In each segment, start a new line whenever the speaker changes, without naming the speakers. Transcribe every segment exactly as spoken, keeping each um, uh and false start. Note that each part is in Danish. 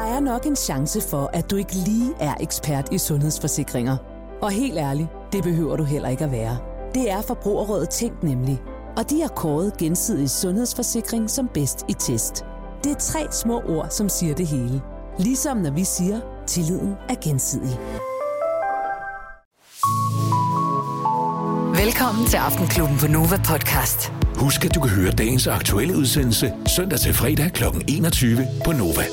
er nok en chance for, at du ikke lige er ekspert i sundhedsforsikringer. Og helt ærligt, det behøver du heller ikke at være. Det er Forbrugerrådet Tænk nemlig. Og de har kåret Gensidig Sundhedsforsikring som bedst i test. Det er tre små ord, som siger det hele. Ligesom når vi siger, tilliden er gensidig.
Velkommen til Aftenklubben på Nova Podcast.
Husk, at du kan høre dagens aktuelle udsendelse søndag til fredag kl. enogtyve på Nova.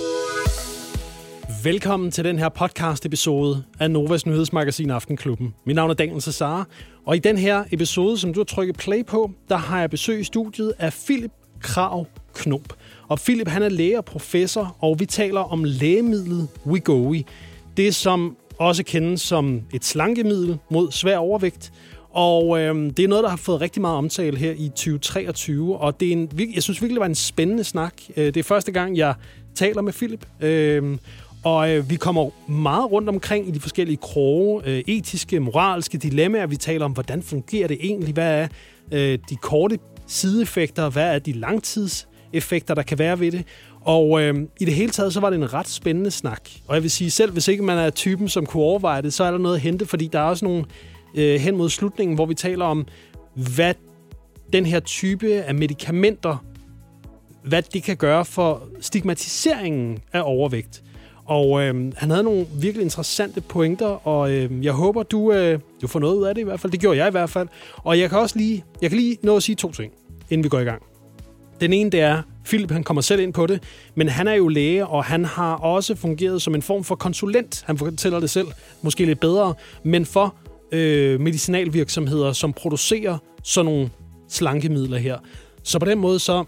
Velkommen til den her podcast-episode af Novas nyhedsmagasin Aftenklubben. Mit navn er Daniel Cesar, og i den her episode, som du har trykket play på, der har jeg besøg i studiet af Philip Krag Knop. Og Philip, han er læge og professor, og vi taler om lægemidlet Wegovy. Det, som også kendes som et slankemiddel mod svær overvægt. Og øh, det er noget, der har fået rigtig meget omtale her i tyve treogtyve, og det er en, jeg synes virkelig, det var en spændende snak. Det er første gang, jeg taler med Philip, øh, og øh, vi kommer meget rundt omkring i de forskellige kroge, øh, etiske, moralske dilemmaer. Vi taler om, hvordan fungerer det egentlig, hvad er øh, de korte sideeffekter, hvad er de langtidseffekter, der kan være ved det. Og øh, i det hele taget, så var det en ret spændende snak. Og jeg vil sige, selv hvis ikke man er typen, som kunne overveje det, så er der noget at hente, fordi der er også nogle øh, hen mod slutningen, hvor vi taler om, hvad den her type af medicamenter, hvad det kan gøre for stigmatiseringen af overvægt. Og øh, han havde nogle virkelig interessante pointer, og øh, jeg håber, du, øh, du får noget ud af det i hvert fald. Det gjorde jeg i hvert fald. Og jeg kan også lige, jeg kan lige nå at sige to ting, inden vi går i gang. Den ene, det er, Philip, han kommer selv ind på det, men han er jo læge, og han har også fungeret som en form for konsulent. Han fortæller det selv, måske lidt bedre, men for øh, medicinalvirksomheder, som producerer sådan nogle slankemidler her. Så på den måde, så,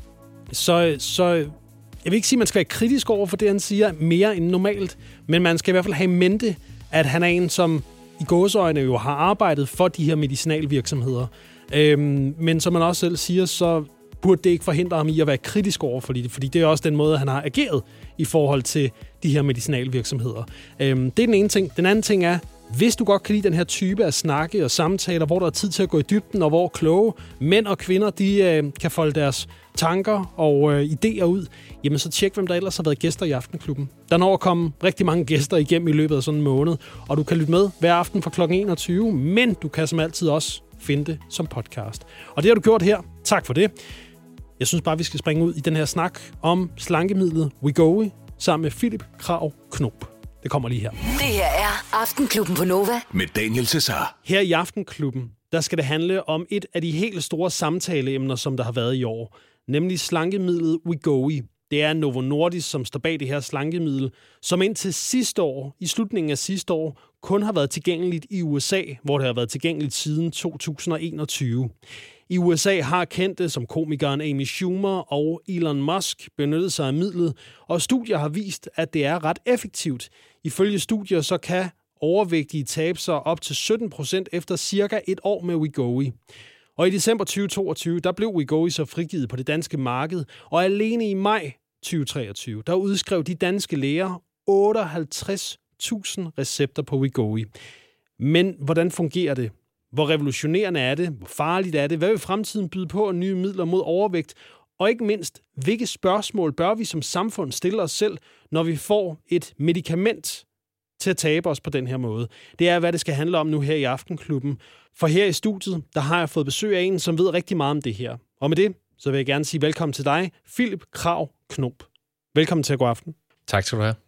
så, så jeg vil ikke sige, at man skal være kritisk over for det, han siger, mere end normalt, men man skal i hvert fald have i mente, at han er en, som i gåseøjne jo har arbejdet for de her medicinalvirksomheder. Øhm, men som man også selv siger, så burde det ikke forhindre ham i at være kritisk over for det, fordi det er også den måde, han har ageret i forhold til de her medicinalvirksomheder. Øhm, det er den ene ting. Den anden ting er, hvis du godt kan lide den her type af snakke og samtaler, hvor der er tid til at gå i dybden, og hvor kloge mænd og kvinder, de øh, kan folde deres tanker og øh, idéer ud, jamen så tjek, hvem der ellers har været gæster i Aftenklubben. Der når at komme rigtig mange gæster igennem i løbet af sådan en måned, og du kan lytte med hver aften fra klokken enogtyve, men du kan som altid også finde det som podcast. Og det har du gjort her. Tak for det. Jeg synes bare, vi skal springe ud i den her snak om slankemidlet Wegovy sammen med Philip Krag Knop. Det kommer lige her.
Det her er Aftenklubben på Nova
Med Daniel Cesar.
Her i Aftenklubben, der skal det handle om et af de helt store samtaleemner, som der har været i år. Nemlig slankemidlet Wegovy. Det er Novo Nordisk, som står bag det her slankemiddel, som indtil sidste år, i slutningen af sidste år, kun har været tilgængeligt i U S A, hvor det har været tilgængeligt siden to tusind og enogtyve. I U S A har kendte som komikeren Amy Schumer og Elon Musk benyttet sig af midlet, og studier har vist, at det er ret effektivt. Ifølge studier så kan overvægtige tabe sig op til sytten procent efter cirka et år med Wegovy. Og i december tyve toogtyve, der blev Wegovy så frigivet på det danske marked, og alene i maj tyve treogtyve, der udskrev de danske læger otteoghalvtreds tusind recepter på Wegovy. Men hvordan fungerer det? Hvor revolutionerende er det? Hvor farligt er det? Hvad vil fremtiden byde på af nye midler mod overvægt? Og ikke mindst, hvilke spørgsmål bør vi som samfund stille os selv, når vi får et medicament til at tabe os på den her måde? Det er, hvad det skal handle om nu her i Aftenklubben. For her i studiet, der har jeg fået besøg af en, som ved rigtig meget om det her. Og med det, så vil jeg gerne sige velkommen til dig, Philip Krag Knop. Velkommen til God Aften.
Tak skal du have.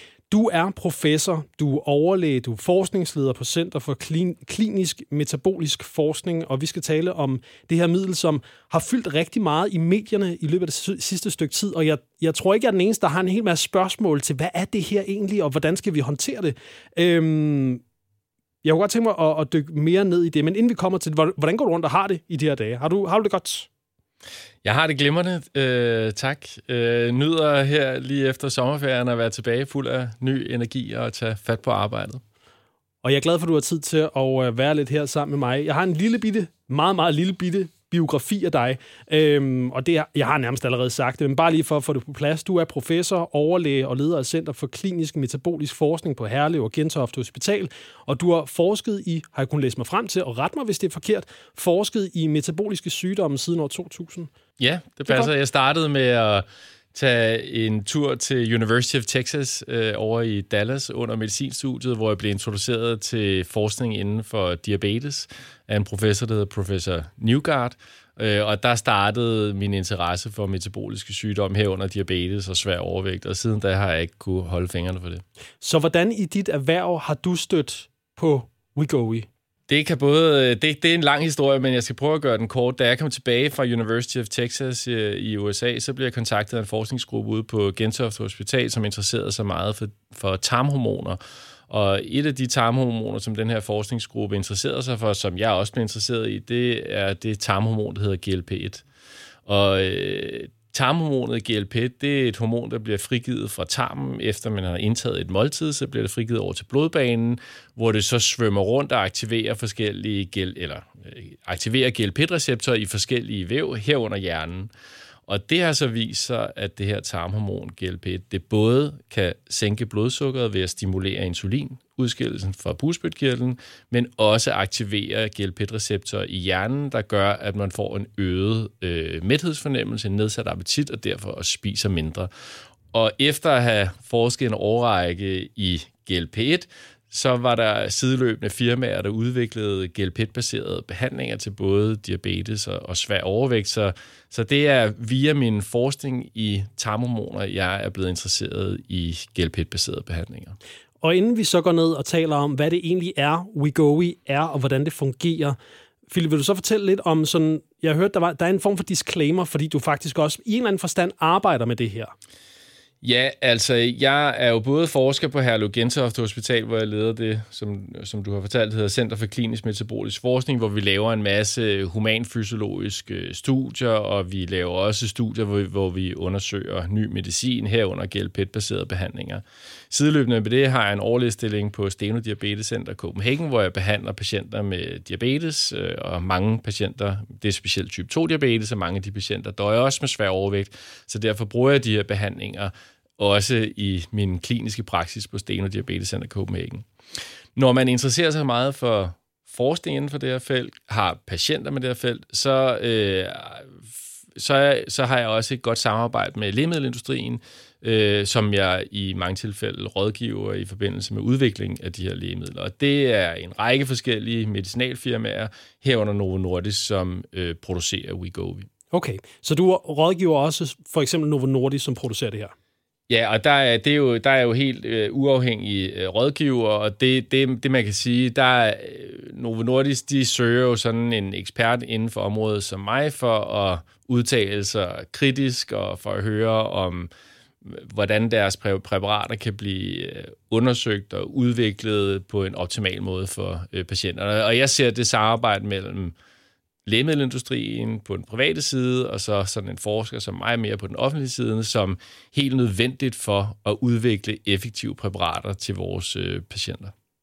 Du er professor, du er overlæge, du er forskningsleder på Center for Klinisk Metabolisk Forskning, og vi skal tale om det her middel, som har fyldt rigtig meget i medierne i løbet af det sidste stykke tid, og jeg, jeg tror ikke, jeg er den eneste, der har en hel masse spørgsmål til, hvad er det her egentlig, og hvordan skal vi håndtere det? Øhm, jeg kunne godt tænke mig at, at dykke mere ned i det, men inden vi kommer til det, hvordan går du rundt og har det i de her dage? Har du, har du det godt?
Jeg har det glimrende, øh, tak. Øh, nyder her lige efter sommerferien at være tilbage fuld af ny energi og tage fat på arbejdet.
Og jeg er glad for, at du har tid til at være lidt her sammen med mig. Jeg har en lille bitte, meget, meget lille bitte biografi af dig, øhm, og det jeg har nærmest allerede sagt det, men bare lige for at få det på plads. Du er professor, overlæge og leder af Center for Klinisk Metabolisk Forskning på Herlev og Gentofte Hospital, og du har forsket i, har jeg kunnet læse mig frem til, og ret mig, hvis det er forkert, forsket i metaboliske sygdomme siden år to tusind.
Ja, det passer. Jeg startede med at tage en tur til University of Texas øh, over i Dallas under medicinstudiet, hvor jeg blev introduceret til forskning inden for diabetes af en professor, der hedder professor Newgard. Øh, og der startede min interesse for metaboliske sygdomme herunder diabetes og svær overvægt, og siden da har jeg ikke kunne holde fingrene for det.
Så hvordan i dit erhverv har du stødt på Wegovy?
Det kan både, det, det er en lang historie, men jeg skal prøve at gøre den kort. Da jeg kom tilbage fra University of Texas i, i U S A, så blev jeg kontaktet af en forskningsgruppe ude på Gentofte Hospital, som interesserede sig meget for, for tarmhormoner. Og et af de tarmhormoner, som den her forskningsgruppe interesserede sig for, som jeg også blev interesseret i, det er det tarmhormon, der hedder G L P et. Og øh, tarmhormonet G L P et, det er et hormon, der bliver frigivet fra tarmen, efter man har indtaget et måltid, så bliver det frigivet over til blodbanen, hvor det så svømmer rundt og aktiverer forskellige gel, eller øh, aktiverer G L P et-receptorer i forskellige væv herunder hjernen. Og det har så vist sig, at det her tarmhormon G L P et, det både kan sænke blodsukkeret ved at stimulere insulinudskillelsen fra bugspytkirtlen, men også aktivere G L P et-receptorer i hjernen, der gør, at man får en øget øh, mæthedsfornemmelse, en nedsat appetit, og derfor også spiser mindre. Og efter at have forsket en årrække i G L P et, så var der sideløbende firmaer, der udviklede G L P et-baserede behandlinger til både diabetes og, og svær overvægt. Så, så det er via min forskning i tarmhormoner, jeg er blevet interesseret i G L P et-baserede behandlinger.
Og inden vi så går ned og taler om, hvad det egentlig er, Wegovy er, og hvordan det fungerer, Philip, vil du så fortælle lidt om sådan, jeg har hørt, der, var, der er en form for disclaimer, fordi du faktisk også i en eller anden forstand arbejder med det her.
Ja, altså, jeg er jo både forsker på Herlev Gentofte Hospital, hvor jeg leder det, som, som du har fortalt, hedder Center for Klinisk Metabolisk Forskning, hvor vi laver en masse humanfysiologiske studier, og vi laver også studier, hvor vi, hvor vi undersøger ny medicin herunder G L P et-baserede behandlinger. Sideløbende med det har jeg en årlig stilling på Steno Diabetes Center Copenhagen, hvor jeg behandler patienter med diabetes, og mange patienter, det er specielt type to diabetes, og mange af de patienter døjer også med svær overvægt, så derfor bruger jeg de her behandlinger også i min kliniske praksis på Steno Diabetes Center Copenhagen. Når man interesserer sig meget for forskning inden for det her felt, har patienter med det her felt, så, øh, så, så har jeg også et godt samarbejde med lægemiddelindustrien, øh, som jeg i mange tilfælde rådgiver i forbindelse med udvikling af de her lægemidler. Og det er en række forskellige medicinalfirmaer, herunder Novo Nordisk, som øh, producerer Wegovy.
Okay, så du rådgiver også for eksempel Novo Nordisk, som producerer det her?
Ja, og der er, det er jo, der er jo helt øh, uafhængige øh, rådgiver, og det, det, det man kan sige, der er øh, Novo Nordisk, de søger jo sådan en ekspert inden for området som mig, for at udtale sig kritisk, og for at høre om, hvordan deres præ- præparater kan blive øh, undersøgt og udviklet på en optimal måde for øh, patienterne. Og jeg ser det samarbejde mellem lægemiddelindustrien på den private side, og så sådan en forsker som mig mere på den offentlige side, som helt nødvendigt for at udvikle effektive præparater til vores øh, patienter.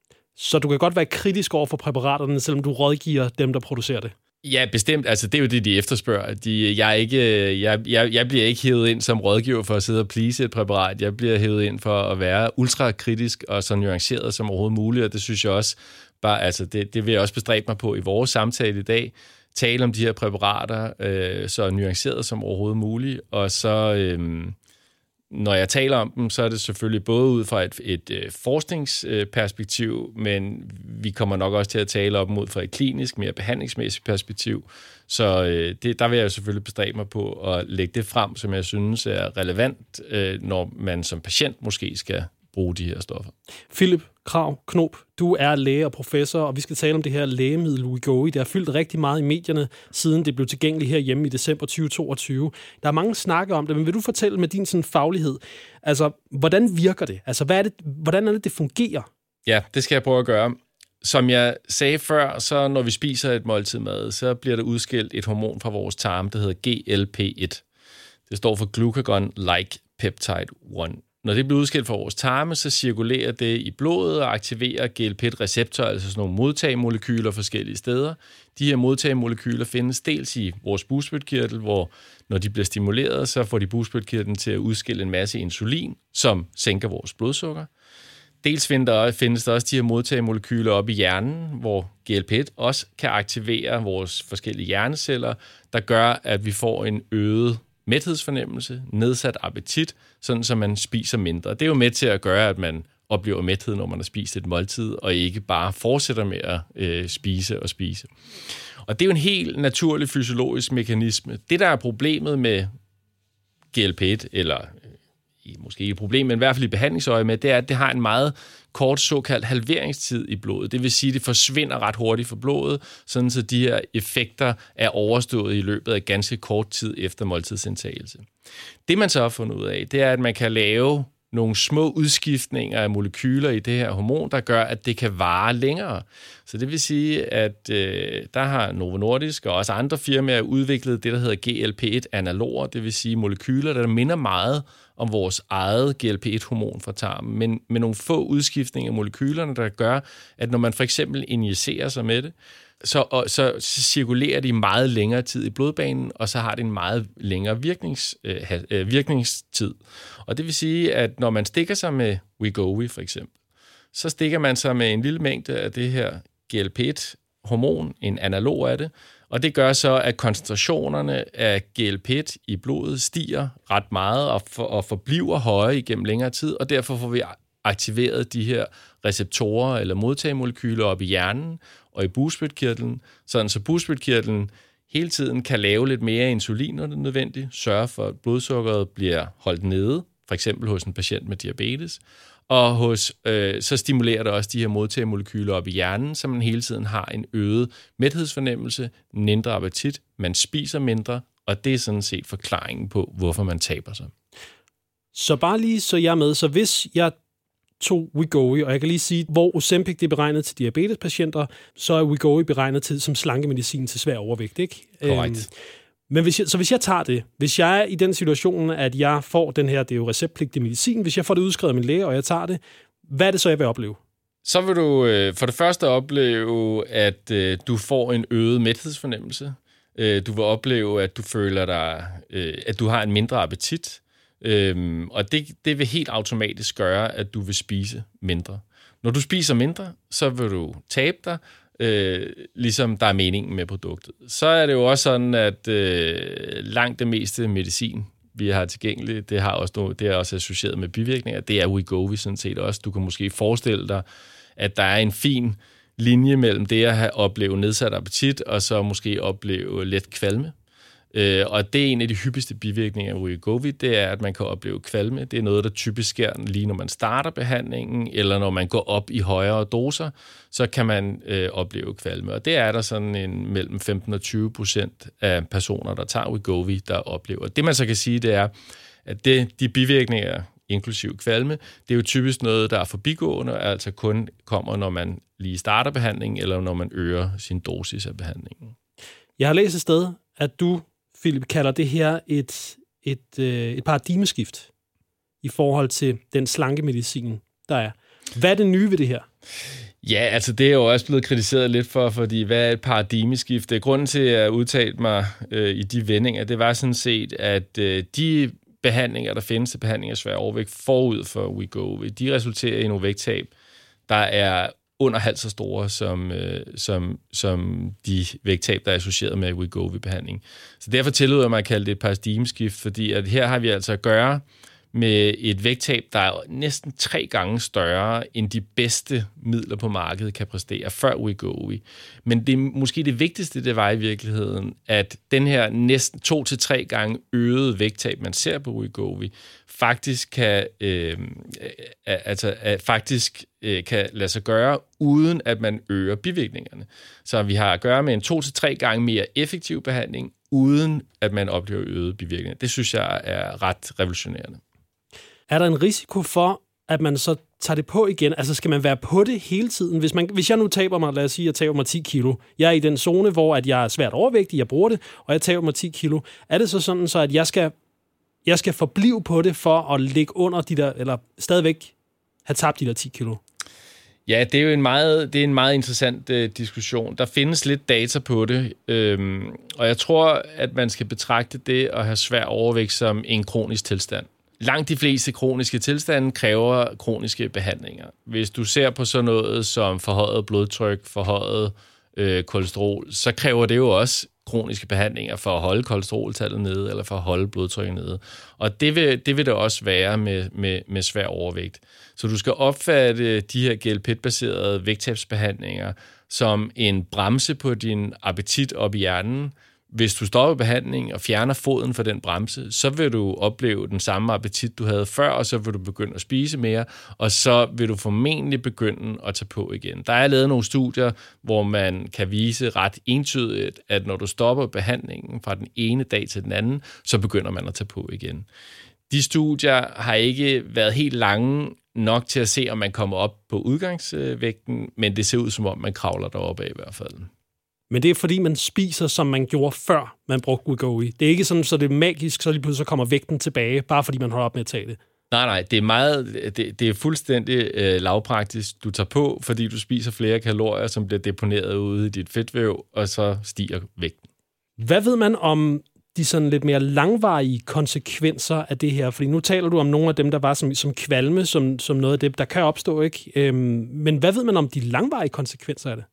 Så du kan godt være kritisk over for præparaterne, selvom du rådgiver dem, der producerer det?
Ja, bestemt. Altså, det er jo det, de efterspørger. De, jeg, er ikke, jeg, jeg, jeg bliver ikke hævet ind som rådgiver for at sidde og please et præparat. Jeg bliver hævet ind for at være ultrakritisk og så nuanceret som overhovedet muligt, og det synes jeg også bare, altså, det, det vil jeg også bestræbe mig på i vores samtale i dag. Tale om de her præparater øh, så nuanceret som overhovedet muligt, og så øh, når jeg taler om dem, så er det selvfølgelig både ud fra et, et øh, forskningsperspektiv, men vi kommer nok også til at tale om dem ud fra et klinisk, mere behandlingsmæssigt perspektiv. Så øh, det, der vil jeg selvfølgelig bestræbe mig på at lægge det frem, som jeg synes er relevant, øh, når man som patient måske skal bruge de her stoffer.
Philip Krag Knob, du er læge og professor, og vi skal tale om det her lægemiddel Wegovy. Det har fyldt rigtig meget i medierne, siden det blev tilgængeligt herhjemme i december tyve toogtyve. Der er mange snakke om det, men vil du fortælle med din sådan faglighed, altså, hvordan virker det? Altså, hvad er det, hvordan er det, det fungerer?
Ja, det skal jeg prøve at gøre. Som jeg sagde før, så når vi spiser et måltid mad, så bliver der udskilt et hormon fra vores tarm, der hedder G L P et. Det står for Glucagon-like peptide et. Når det bliver udskilt fra vores tarme, så cirkulerer det i blodet og aktiverer G L P et-receptorer, altså sådan nogle modtagemolekyler forskellige steder. De her modtagemolekyler findes dels i vores bugspytkirtel, hvor når de bliver stimuleret, så får de bugspytkirtlen til at udskille en masse insulin, som sænker vores blodsukker. Dels findes der også de her modtagemolekyler op i hjernen, hvor G L P et også kan aktivere vores forskellige hjerneceller, der gør, at vi får en øget mæthedsfornemmelse, nedsat appetit, sådan så man spiser mindre. Det er jo med til at gøre, at man oplever mæthed, når man har spist et måltid, og ikke bare fortsætter med at øh, spise og spise. Og det er jo en helt naturlig fysiologisk mekanisme. Det, der er problemet med G L P et, eller øh, måske ikke et problem, men i hvert fald i behandlingsøje med, det er, at det har en meget kort såkaldt halveringstid i blodet. Det vil sige, at det forsvinder ret hurtigt fra blodet, sådan så de her effekter er overstået i løbet af ganske kort tid efter måltidsindtagelse. Det, man så har fundet ud af, det er, at man kan lave nogle små udskiftninger af molekyler i det her hormon, der gør, at det kan vare længere. Så det vil sige, at øh, der har Novo Nordisk og også andre firmaer udviklet det, der hedder G L P et analoger, det vil sige molekyler, der minder meget om vores eget G L P et hormon fra tarmen, men med nogle få udskiftninger af molekylerne, der gør, at når man for eksempel injicerer sig med det, Så, og, så cirkulerer de meget længere tid i blodbanen, og så har det en meget længere virknings, øh, virkningstid. Og det vil sige, at når man stikker sig med Wegovy for eksempel, så stikker man sig med en lille mængde af det her G L P et-hormon, en analog af det, og det gør så, at koncentrationerne af G L P et i blodet stiger ret meget og, for, og forbliver høje igennem længere tid, og derfor får vi aktiveret de her receptorer eller modtagemolekyler op i hjernen og i bugspytkirtlen, sådan så bugspytkirtlen hele tiden kan lave lidt mere insulin, når det er nødvendigt, sørge for, at blodsukkeret bliver holdt nede, for eksempel hos en patient med diabetes, og hos, øh, så stimulerer det også de her modtagemolekyler op i hjernen, så man hele tiden har en øget mæthedsfornemmelse, mindre appetit, man spiser mindre, og det er sådan set forklaringen på, hvorfor man taber sig.
Så bare lige så jeg er med, så hvis jeg tog Wegovy, og jeg kan lige sige, hvor Ozempic det er beregnet til diabetespatienter, så er Wegovy beregnet til som slankemedicin til svær overvægt, ikke?
Korrekt.
Øhm, men hvis jeg, så hvis jeg tager det, hvis jeg er i den situation, at jeg får den her, det er jo receptpligtig medicin, hvis jeg får det udskrevet af min læge, og jeg tager det, hvad er det så, jeg vil opleve?
Så vil du øh, for det første opleve, at øh, du får en øget mæthedsfornemmelse. Øh, du vil opleve, at du føler dig, øh, at du har en mindre appetit. Øhm, og det, det vil helt automatisk gøre, at du vil spise mindre. Når du spiser mindre, så vil du tabe dig, øh, ligesom der er meningen med produktet. Så er det jo også sådan, at øh, langt det meste medicin, vi har tilgængeligt, det, har også noget, det er også associeret med bivirkninger. Det er Wegovy sådan set også. Du kan måske forestille dig, at der er en fin linje mellem det at have oplevet nedsat appetit, og så måske opleve let kvalme. Øh, og det er en af de hyppigste bivirkninger af Wegovy, det er, at man kan opleve kvalme. Det er noget, der typisk sker lige når man starter behandlingen, eller når man går op i højere doser, så kan man øh, opleve kvalme. Og det er der sådan en mellem femten og tyve procent af personer, der tager Wegovy, der oplever. Det man så kan sige, det er, at det, de bivirkninger, inklusiv kvalme, det er jo typisk noget, der er forbigående, og altså kun kommer, når man lige starter behandlingen, eller når man øger sin dosis af behandlingen.
Jeg har læst et sted, at du, Philip, kalder det her et, et, øh, et paradigmeskift i forhold til den slankemedicin, der er. Hvad er det nye ved det her?
Ja, altså det er jo også blevet kritiseret lidt for, fordi hvad er et paradigmeskift? Grunden til, at jeg udtalte mig øh, i de vendinger, det var sådan set, at øh, de behandlinger, der findes til behandling af svær overvægt forud for Wegovy, de resulterer i nogle vægttab, der er under halvt så store som, øh, som, som de vægttab, der er associeret med Wegovy-behandling. Så derfor tillod jeg mig at kalde det et paradigmeskift, fordi at her har vi altså at gøre med et vægttab, der er næsten tre gange større, end de bedste midler på markedet kan præstere før Wegovy. Men det måske det vigtigste, det var i virkeligheden, at den her næsten to til tre gange øgede vægttab, man ser på Wegovy, faktisk kan, øh, altså, faktisk øh, kan lade sig gøre, uden at man øger bivirkningerne. Så vi har at gøre med en to til tre gange mere effektiv behandling, uden at man oplever øgede bivirkninger. Det synes jeg er ret revolutionerende.
Er der en risiko for, at man så tager det på igen? Altså skal man være på det hele tiden? Hvis, man, hvis jeg nu taber mig, lad os sige, at jeg taber mig ti kilo. Jeg er i den zone, hvor at jeg er svært overvægtig, jeg bruger det, og jeg taber mig ti kilo. Er det så sådan, så at jeg skal, jeg skal forblive på det for at ligge under de der, eller stadigvæk have tabt de der ti kilo?
Ja, det er jo en meget, det er en meget interessant øh, diskussion. Der findes lidt data på det, øhm, og jeg tror, at man skal betragte det at have svær overvægt som en kronisk tilstand. Langt de fleste kroniske tilstande kræver kroniske behandlinger. Hvis du ser på sådan noget som forhøjet blodtryk, forhøjet øh, kolesterol, så kræver det jo også kroniske behandlinger for at holde kolesteroltallet nede, eller for at holde blodtrykket nede. Og det vil det, vil det også være med, med, med svær overvægt. Så du skal opfatte de her G L P et-baserede vægttabsbehandlinger som en bremse på din appetit op i hjernen. Hvis du stopper behandlingen og fjerner foden fra den bremse, så vil du opleve den samme appetit, du havde før, og så vil du begynde at spise mere, og så vil du formentlig begynde at tage på igen. Der er lavet nogle studier, hvor man kan vise ret entydigt, at når du stopper behandlingen fra den ene dag til den anden, så begynder man at tage på igen. De studier har ikke været helt lange nok til at se, om man kommer op på udgangsvægten, men det ser ud som om, man kravler deroppe af i hvert fald.
Men det er fordi, man spiser, som man gjorde før, man brugte Wegovy. Det er ikke sådan, så det er magisk, så lige pludselig så kommer vægten tilbage, bare fordi man holder op med at tage det.
Nej, nej, det er meget, det, det er fuldstændig øh, lavpraktisk. Du tager på, fordi du spiser flere kalorier, som bliver deponeret ude i dit fedtvæv, og så stiger vægten.
Hvad ved man om de sådan lidt mere langvarige konsekvenser af det her? Fordi nu taler du om nogle af dem, der var som, som kvalme, som, som noget af det, der kan opstå, ikke? Øhm, men hvad ved man om de langvarige konsekvenser af det?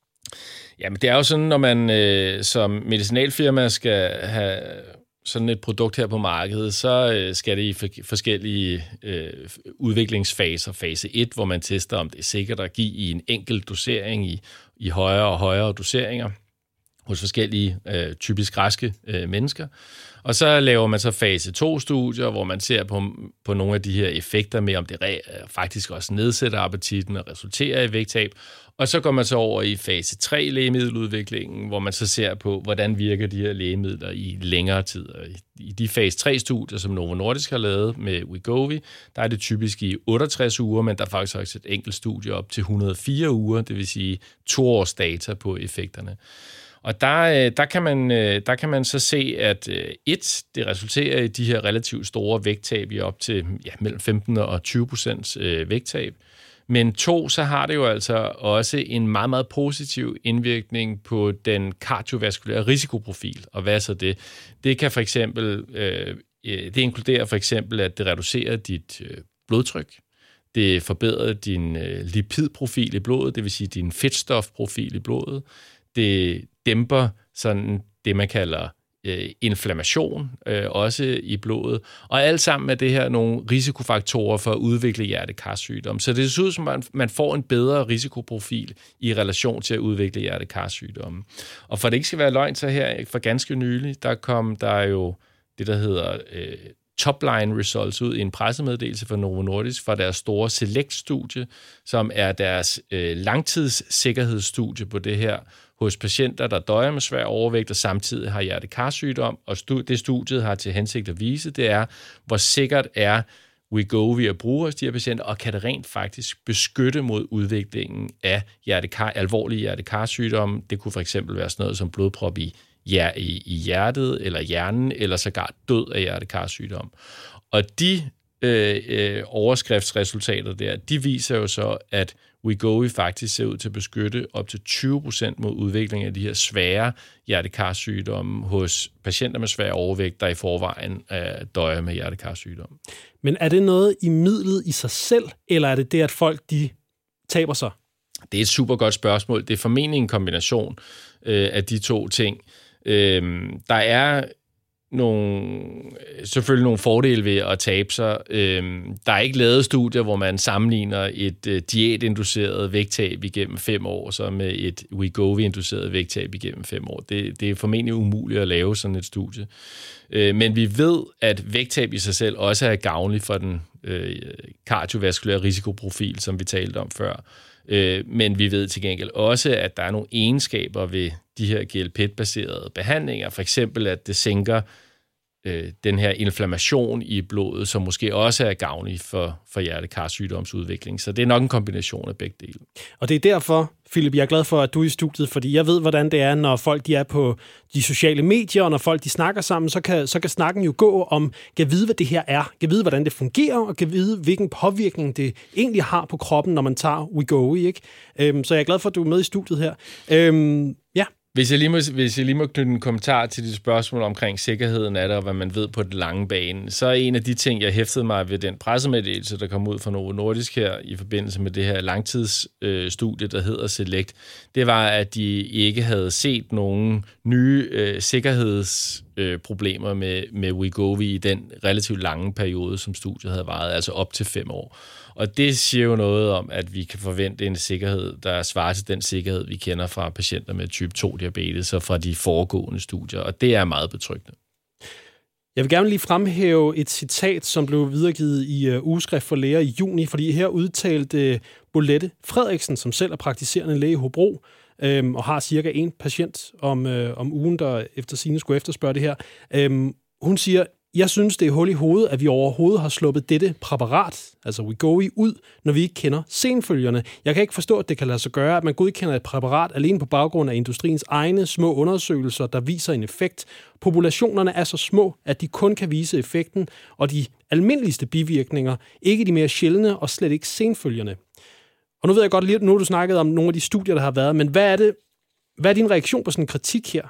Jamen, det er jo sådan, når man øh, som medicinalfirma skal have sådan et produkt her på markedet, så øh, skal det i for, forskellige øh, udviklingsfaser. Fase et, hvor man tester, om det er sikkert at give i en enkelt dosering i, i højere og højere doseringer hos forskellige øh, typisk raske øh, mennesker. Og så laver man så fase to-studier, hvor man ser på, på nogle af de her effekter med, om det re- faktisk også nedsætter appetitten og resulterer i vægttab. Og så går man så over i fase tre lægemiddeludviklingen, hvor man så ser på, hvordan virker de her lægemidler i længere tid. Og i de fase tre-studier, som Novo Nordisk har lavet med Wegovy, der er det typisk i otteogtres uger, men der er faktisk også et enkelt studie op til et hundrede og fire uger, det vil sige to års data på effekterne. Og der, der, kan man, der kan man så se, at et, det resulterer i de her relativt store vægttab i op til ja, mellem femten og tyve procent vægttab. Men to, så har det jo altså også en meget, meget positiv indvirkning på den kardiovaskulære risikoprofil. Og hvad er så det? Det kan for eksempel, øh, det inkluderer for eksempel, at det reducerer dit øh, blodtryk. Det forbedrer din øh, lipidprofil i blodet, det vil sige din fedtstofprofil i blodet. Det dæmper sådan det, man kalder øh, inflammation, øh, også i blodet. Og alt sammen er det her nogle risikofaktorer for at udvikle hjertekarsygdom. Så det ser ud som, at man får en bedre risikoprofil i relation til at udvikle hjertekarsygdomme. Og for det ikke skal være løgn, så her for ganske nylig, der kom der jo det, der hedder øh, top-line results ud i en pressemeddelelse fra Novo Nordisk fra deres store Select-studie, som er deres øh, langtidssikkerhedsstudie på det her, hos patienter, der døjer med svær overvægt og samtidig har hjertekarsygdom. Og det studiet har til hensigt at vise, det er, hvor sikkert er Wegovy at bruge hos de her patienter, og kan det rent faktisk beskytte mod udviklingen af hjertekar, alvorlige hjertekarsygdomme. Det kunne for eksempel være sådan noget som blodprop i, i, i hjertet eller hjernen, eller sågar død af hjertekarsygdom. Og de øh, øh, overskriftsresultater der, de viser jo så, at Wegovy faktisk ser ud til at beskytte op til tyve procent mod udvikling af de her svære hjertekarsygdomme hos patienter med svær overvægt, der i forvejen øh, døjer med hjertekarsygdomme.
Men er det noget i midlet i sig selv, eller er det det, at folk de taber sig?
Det er et super godt spørgsmål. Det er formentlig en kombination øh, af de to ting. Øh, der er nogle, selvfølgelig nogle fordele ved at tabe sig. Øhm, der er ikke lavet studier, hvor man sammenligner et øh, diætinduceret vægttab igennem fem år, så med et Wegovy-induceret vægttab igennem fem år. Det, det er formentlig umuligt at lave sådan et studie. Øh, men vi ved, at vægttab i sig selv også er gavnlig for den øh, kardiovaskulære risikoprofil, som vi talte om før. Øh, men vi ved til gengæld også, at der er nogle egenskaber ved de her G L P et-baserede behandlinger. For eksempel, at det sænker øh, den her inflammation i blodet, som måske også er gavnlig for, for hjertekarsygdomsudvikling. Så det er nok en kombination af begge dele. Og
det er derfor, Philip, jeg er glad for, at du er i studiet, fordi jeg ved, hvordan det er, når folk de er på de sociale medier, og når folk de snakker sammen, så kan, så kan snakken jo gå om, kan vide, hvad det her er, kan vide, hvordan det fungerer, og kan vide, hvilken påvirkning det egentlig har på kroppen, når man tager Wegovy, ikke? Øhm, så jeg er glad for, at du er med i studiet her. Øhm, ja.
Hvis jeg, lige må, hvis jeg lige må knytte en kommentar til de spørgsmål omkring sikkerheden af det, og hvad man ved på den lange bane, så er en af de ting, jeg hæftede mig ved den pressemeddelelse, der kom ud fra Novo Nordisk her i forbindelse med det her langtidsstudie, øh, der hedder Select, det var, at de ikke havde set nogen nye øh, sikkerhedsproblemer øh, med, med Wegovy i den relativt lange periode, som studiet havde varet, altså op til fem år. Og det siger jo noget om, at vi kan forvente en sikkerhed, der svarer til den sikkerhed, vi kender fra patienter med type to diabetes og fra de foregående studier, og det er meget betryggende.
Jeg vil gerne lige fremhæve et citat, som blev videregivet i uh, Ugeskrift for Læger i juni, fordi her udtalte uh, Bolette Frederiksen, som selv er praktiserende læge i Hobro, øhm, og har cirka en patient om, øh, om ugen, der efter sigende skulle efterspørge det her. Øhm, hun siger, jeg synes, det er hul i hovedet, at vi overhovedet har sluppet dette præparat, altså Wegovy, ud, når vi ikke kender senfølgerne. Jeg kan ikke forstå, at det kan lade sig gøre, at man godkender et præparat alene på baggrund af industriens egne små undersøgelser, der viser en effekt. Populationerne er så små, at de kun kan vise effekten, og de almindeligste bivirkninger, ikke de mere sjældne og slet ikke senfølgerne. Og nu ved jeg godt lige, nu har du snakket om nogle af de studier, der har været, men hvad er det, hvad er din reaktion på sådan en kritik her?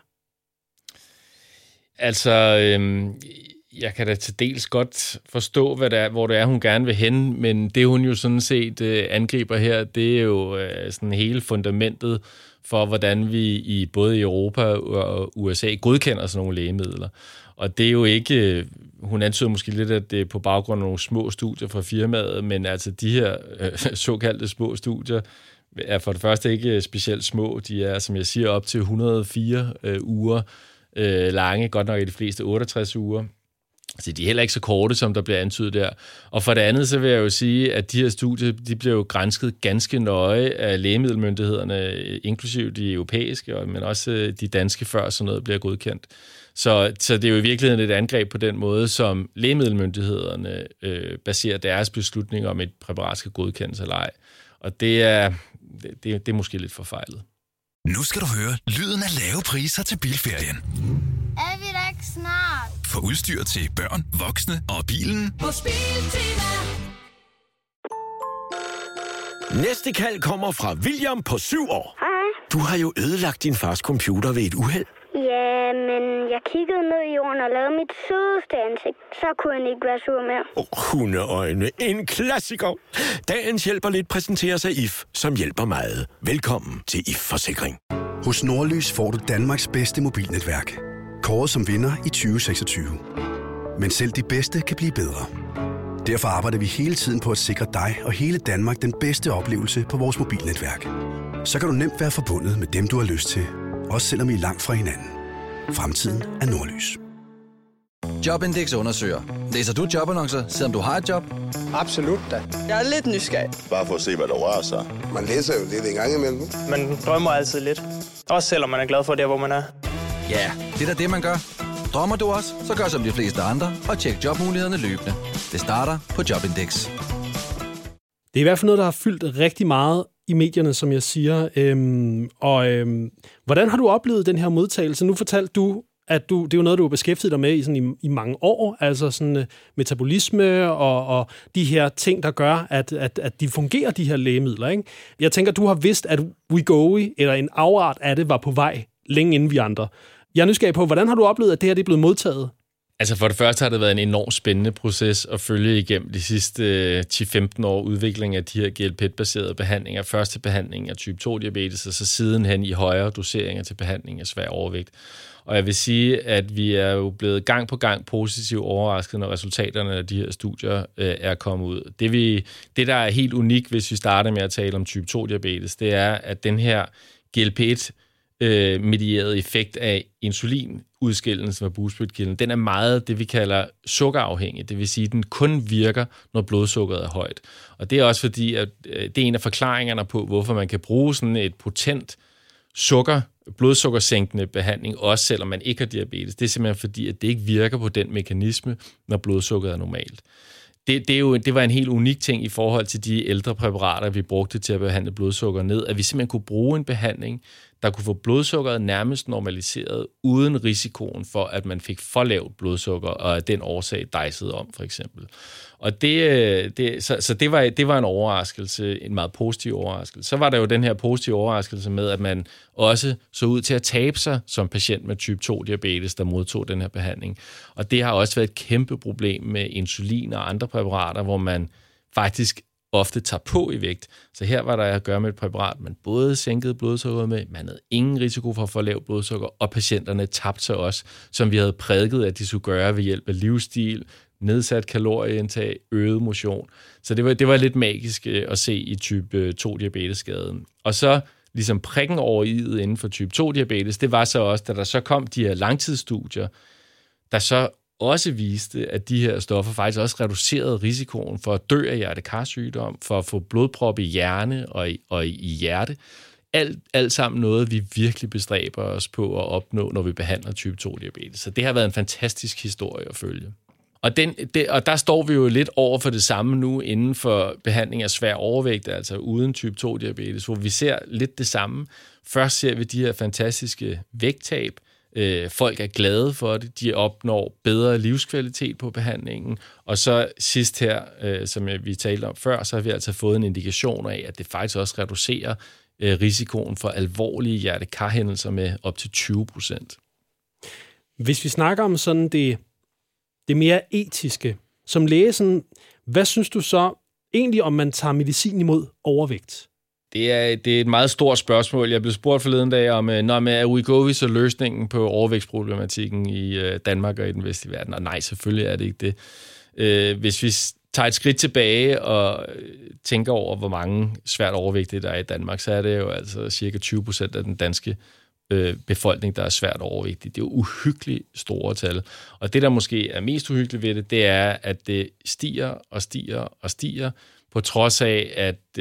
Altså, øhm, jeg kan da til dels godt forstå, hvad det er, hvor det er, hun gerne vil hen, men det, hun jo sådan set øh, angriber her, det er jo øh, sådan hele fundamentet for, hvordan vi i både Europa og U S A godkender sådan nogle lægemidler. Og det er jo ikke, hun antyder måske lidt, at det er på baggrund af nogle små studier fra firmaet, men altså de her øh, såkaldte små studier er for det første ikke specielt små. De er, som jeg siger, op til et hundrede og fire øh, uger øh, lange, godt nok i de fleste otteogtres uger. Så de er heller ikke så korte, som der bliver antydet der. Og for det andet, så vil jeg jo sige, at de her studier, de bliver jo gransket ganske nøje af lægemiddelmyndighederne, inklusive de europæiske, men også de danske, før sådan noget bliver godkendt. Så, så det er jo i virkeligheden et angreb på den måde, som lægemiddelmyndighederne øh, baserer deres beslutninger om et præparat skal godkendes eller ej. Og det er, det, det er måske lidt forfejlet.
Nu skal du høre lyden af lave priser til bilferien.
Er vi da ikke snart?
For udstyr til børn, voksne og bilen.
Hos Biltema.
Næste kald kommer fra William på syv år.
Hej.
Du har jo ødelagt din fars computer ved et uheld.
Ja, men jeg kiggede ned i jorden og lavede mit sødeste ansigt. Så kunne han ikke være sur mere.
Oh, hundeøjne. En klassiker. Dagens hjælper lidt præsenteres af I F, som hjælper meget. Velkommen til I F-forsikring.
Hos Nordlys får du Danmarks bedste mobilnetværk. Kåret som vinder i tyve seksogtyve. Men selv de bedste kan blive bedre. Derfor arbejder vi hele tiden på at sikre dig og hele Danmark den bedste oplevelse på vores mobilnetværk. Så kan du nemt være forbundet med dem, du har lyst til. Også selvom I er langt fra hinanden. Fremtiden er Nordlys.
Jobindex undersøger. Læser du jobannoncer, selvom du har et job?
Absolut da. Jeg er lidt nysgerrig.
Bare for at se, hvad der rører sig.
Man læser jo lidt en gang imellem. Man drømmer altid lidt. Også selvom man er glad for det, hvor man er.
Ja, det er da det, man gør. Drømmer du også, så gør som de fleste andre og tjek jobmulighederne løbende. Det starter på Jobindex.
Det er i hvert fald noget, der har fyldt rigtig meget i medierne, som jeg siger. Øhm, og øhm, hvordan har du oplevet den her modtagelse? Nu fortalte du, at du, det er jo noget, du har beskæftiget dig med i, sådan i, i mange år, altså sådan uh, metabolisme og, og de her ting, der gør, at, at, at de fungerer, de her lægemidler, ikke? Jeg tænker, du har vidst, at Wegovy, eller en afart af det, var på vej længe inden vi andre. Jeg er nysgerrig på, hvordan har du oplevet, at det her det er blevet modtaget?
Altså for det første har det været en enormt spændende proces at følge igennem de sidste ti til femten år udvikling af de her G L P et-baserede behandlinger. Første behandling af type to diabetes, og så sidenhen i højere doseringer til behandling af svær overvægt. Og jeg vil sige, at vi er jo blevet gang på gang positivt overrasket, når resultaterne af de her studier øh, er kommet ud. Det, vi, det, der er helt unikt, hvis vi starter med at tale om type to diabetes, det er, at den her G L P et Øh, medieret effekt af insulinudskillelsen fra bugspytkirtlen, den er meget det, vi kalder sukkerafhængig. Det vil sige, at den kun virker, når blodsukkeret er højt. Og det er også fordi, at øh, det er en af forklaringerne på, hvorfor man kan bruge sådan et potent sukker, blodsukkersænkende behandling, også selvom man ikke har diabetes. Det er simpelthen fordi, at det ikke virker på den mekanisme, når blodsukkeret er normalt. Det, det, er jo, det var en helt unik ting i forhold til de ældre præparater, vi brugte til at behandle blodsukker ned, at vi simpelthen kunne bruge en behandling, der kunne få blodsukkeret nærmest normaliseret, uden risikoen for, at man fik for lavt blodsukker, og at den årsag dejsede om, for eksempel. Og det, det, så, så det, var, det var en overraskelse, en meget positiv overraskelse. Så var der jo den her positive overraskelse med, at man også så ud til at tabe sig som patient med type to diabetes, der modtog den her behandling. Og det har også været et kæmpe problem med insulin og andre præparater, hvor man faktisk ofte tager på i vægt. Så her var der at gøre med et præparat, man både sænkede blodsukkeret med, man havde ingen risiko for at få lavt blodsukker, og patienterne tabte sig også, som vi havde prædiket, at de skulle gøre ved hjælp af livsstil, nedsat kalorieindtag, øget motion. Så det var, det var lidt magisk at se i type to diabetesskaden. Og så ligesom prikken over i'et inden for type to diabetes, det var så også, da der så kom de her langtidsstudier, der så også viste, at de her stoffer faktisk også reducerede risikoen for at dø af hjertekarsygdom, for at få blodprop i hjerne og i, og i hjerte. Alt, alt sammen noget, vi virkelig bestræber os på at opnå, når vi behandler type to diabetes. Så det har været en fantastisk historie at følge. Og, den, det, og der står vi jo lidt over for det samme nu inden for behandling af svær overvægt, altså uden type to diabetes, hvor vi ser lidt det samme. Først ser vi de her fantastiske vægttab. Folk er glade for det, de opnår bedre livskvalitet på behandlingen, og så sidst her, som vi talte om før, så har vi altså fået en indikation af, at det faktisk også reducerer risikoen for alvorlige hjertekarhændelser med op til tyve procent.
Hvis vi snakker om sådan det, det mere etiske, som læge, sådan, hvad synes du så egentlig, om man tager medicin imod overvægt?
Det er, det er et meget stort spørgsmål. Jeg blev spurgt forleden dag om, når man er Wegovy så løsningen på overvægtsproblematikken i Danmark og i den vestlige verden. Og nej, selvfølgelig er det ikke det. Hvis vi tager et skridt tilbage og tænker over, hvor mange svært overvægtige der er i Danmark, så er det jo altså cirka tyve procent af den danske befolkning, der er svært overvægtig. Det er jo uhyggeligt store tal. Og det, der måske er mest uhyggeligt ved det, det er, at det stiger og stiger og stiger, på trods af, at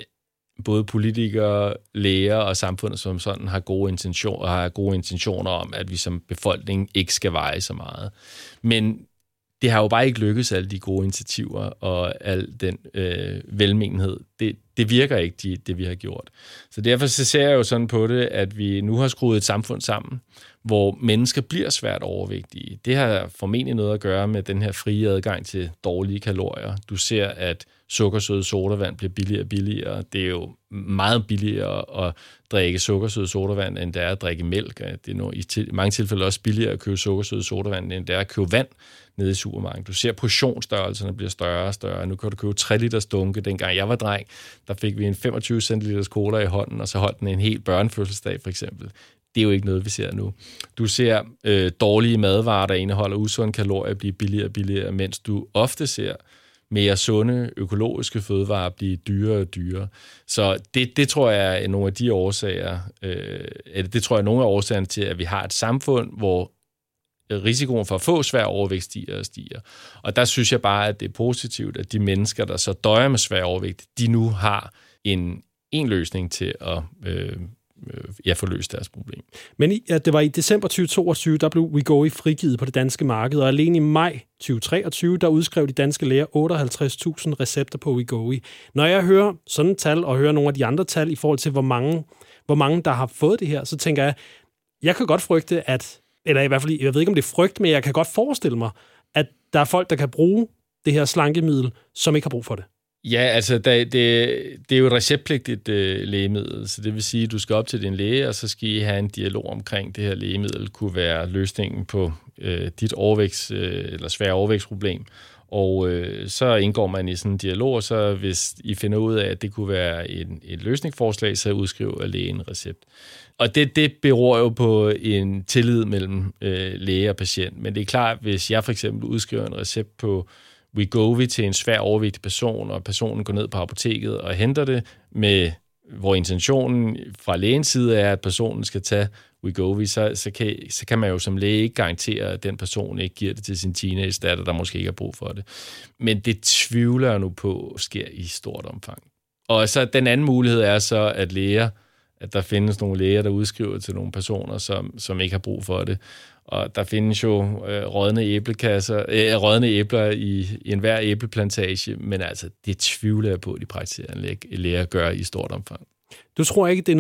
både politikere, læger og samfundet som sådan har gode intentioner, har gode intentioner om, at vi som befolkning ikke skal veje så meget. Men det har jo bare ikke lykkes, alle de gode initiativer og al den øh, velmenenhed. Det, det virker ikke, de, det vi har gjort. Så derfor så ser jeg jo sådan på det, at vi nu har skruet et samfund sammen, hvor mennesker bliver svært overvægtige. Det har formentlig noget at gøre med den her frie adgang til dårlige kalorier. Du ser, at sukkersøde sodavand bliver billigere og billigere. Det er jo meget billigere at drikke sukkersøde sodavand, end det er at drikke mælk. Det er i til, mange tilfælde også billigere at købe sukkersøde sodavand, end det er at købe vand nede i supermarkedet. Du ser, at portionsstørrelserne bliver større og større. Nu kan du købe tre liters dunke. Dengang jeg var dreng, der fik vi en femogtyve centiliters cola i hånden, og så holdt den en hel børnefødselsdag, for eksempel. Det er jo ikke noget, vi ser nu. Du ser øh, dårlige madvarer, der indeholder usunde kalorier, blive billigere og billigere, mens du ofte ser mere sunde, økologiske fødevarer blive dyrere og dyrere. Så det, det tror jeg er nogle af de årsager, øh, det tror jeg er nogle af årsagerne til, at vi har et samfund, hvor risikoen for at få svær overvægt stiger og stiger. Og der synes jeg bare, at det er positivt, at de mennesker, der så døjer med svær overvægt, de nu har en, en løsning til at øh, ja, få løst deres problem.
Men i, ja, det var i december tyve toogtyve, der blev Wegovy frigivet på det danske marked, og alene i maj tyve treogtyve, der udskrev de danske læger otteoghalvtreds tusind recepter på Wegovy. Når jeg hører sådan et tal, og hører nogle af de andre tal i forhold til, hvor mange, hvor mange der har fået det her, så tænker jeg, jeg kan godt frygte, at, eller i hvert fald, jeg ved ikke, om det er frygt, men jeg kan godt forestille mig, at der er folk, der kan bruge det her slankemiddel, som ikke har brug for det.
Ja, altså det, det, det er jo et receptpligtigt øh, lægemiddel, så det vil sige, at du skal op til din læge, og så skal I have en dialog omkring det her lægemiddel, kunne være løsningen på øh, dit overvægts, øh, eller svære overvægtsproblem. Og øh, så indgår man i sådan en dialog, og så hvis I finder ud af, at det kunne være en, et løsningsforslag, så udskriver lægen en recept. Og det, det beror jo på en tillid mellem øh, læge og patient. Men det er klart, hvis jeg for eksempel udskriver en recept på Wegovy til en svær overvægtig person, og personen går ned på apoteket og henter det, med hvor intentionen fra lægens side er, at personen skal tage Wegovy, så, så, kan, så kan man jo som læge ikke garantere, at den person ikke giver det til sin teenage-datter, der måske ikke har brug for det. Men det tvivler jeg nu på, sker i stort omfang. Og så den anden mulighed er så, at læger, at der findes nogle læger, der udskriver til nogle personer, som, som ikke har brug for det. Og der findes jo øh, rådne æblekasser, øh, rådne æbler i, i enhver æbleplantage, men altså, det tvivler jeg på, at de praktiserende læger gør i stort omfang.
Du tror ikke, det er noget,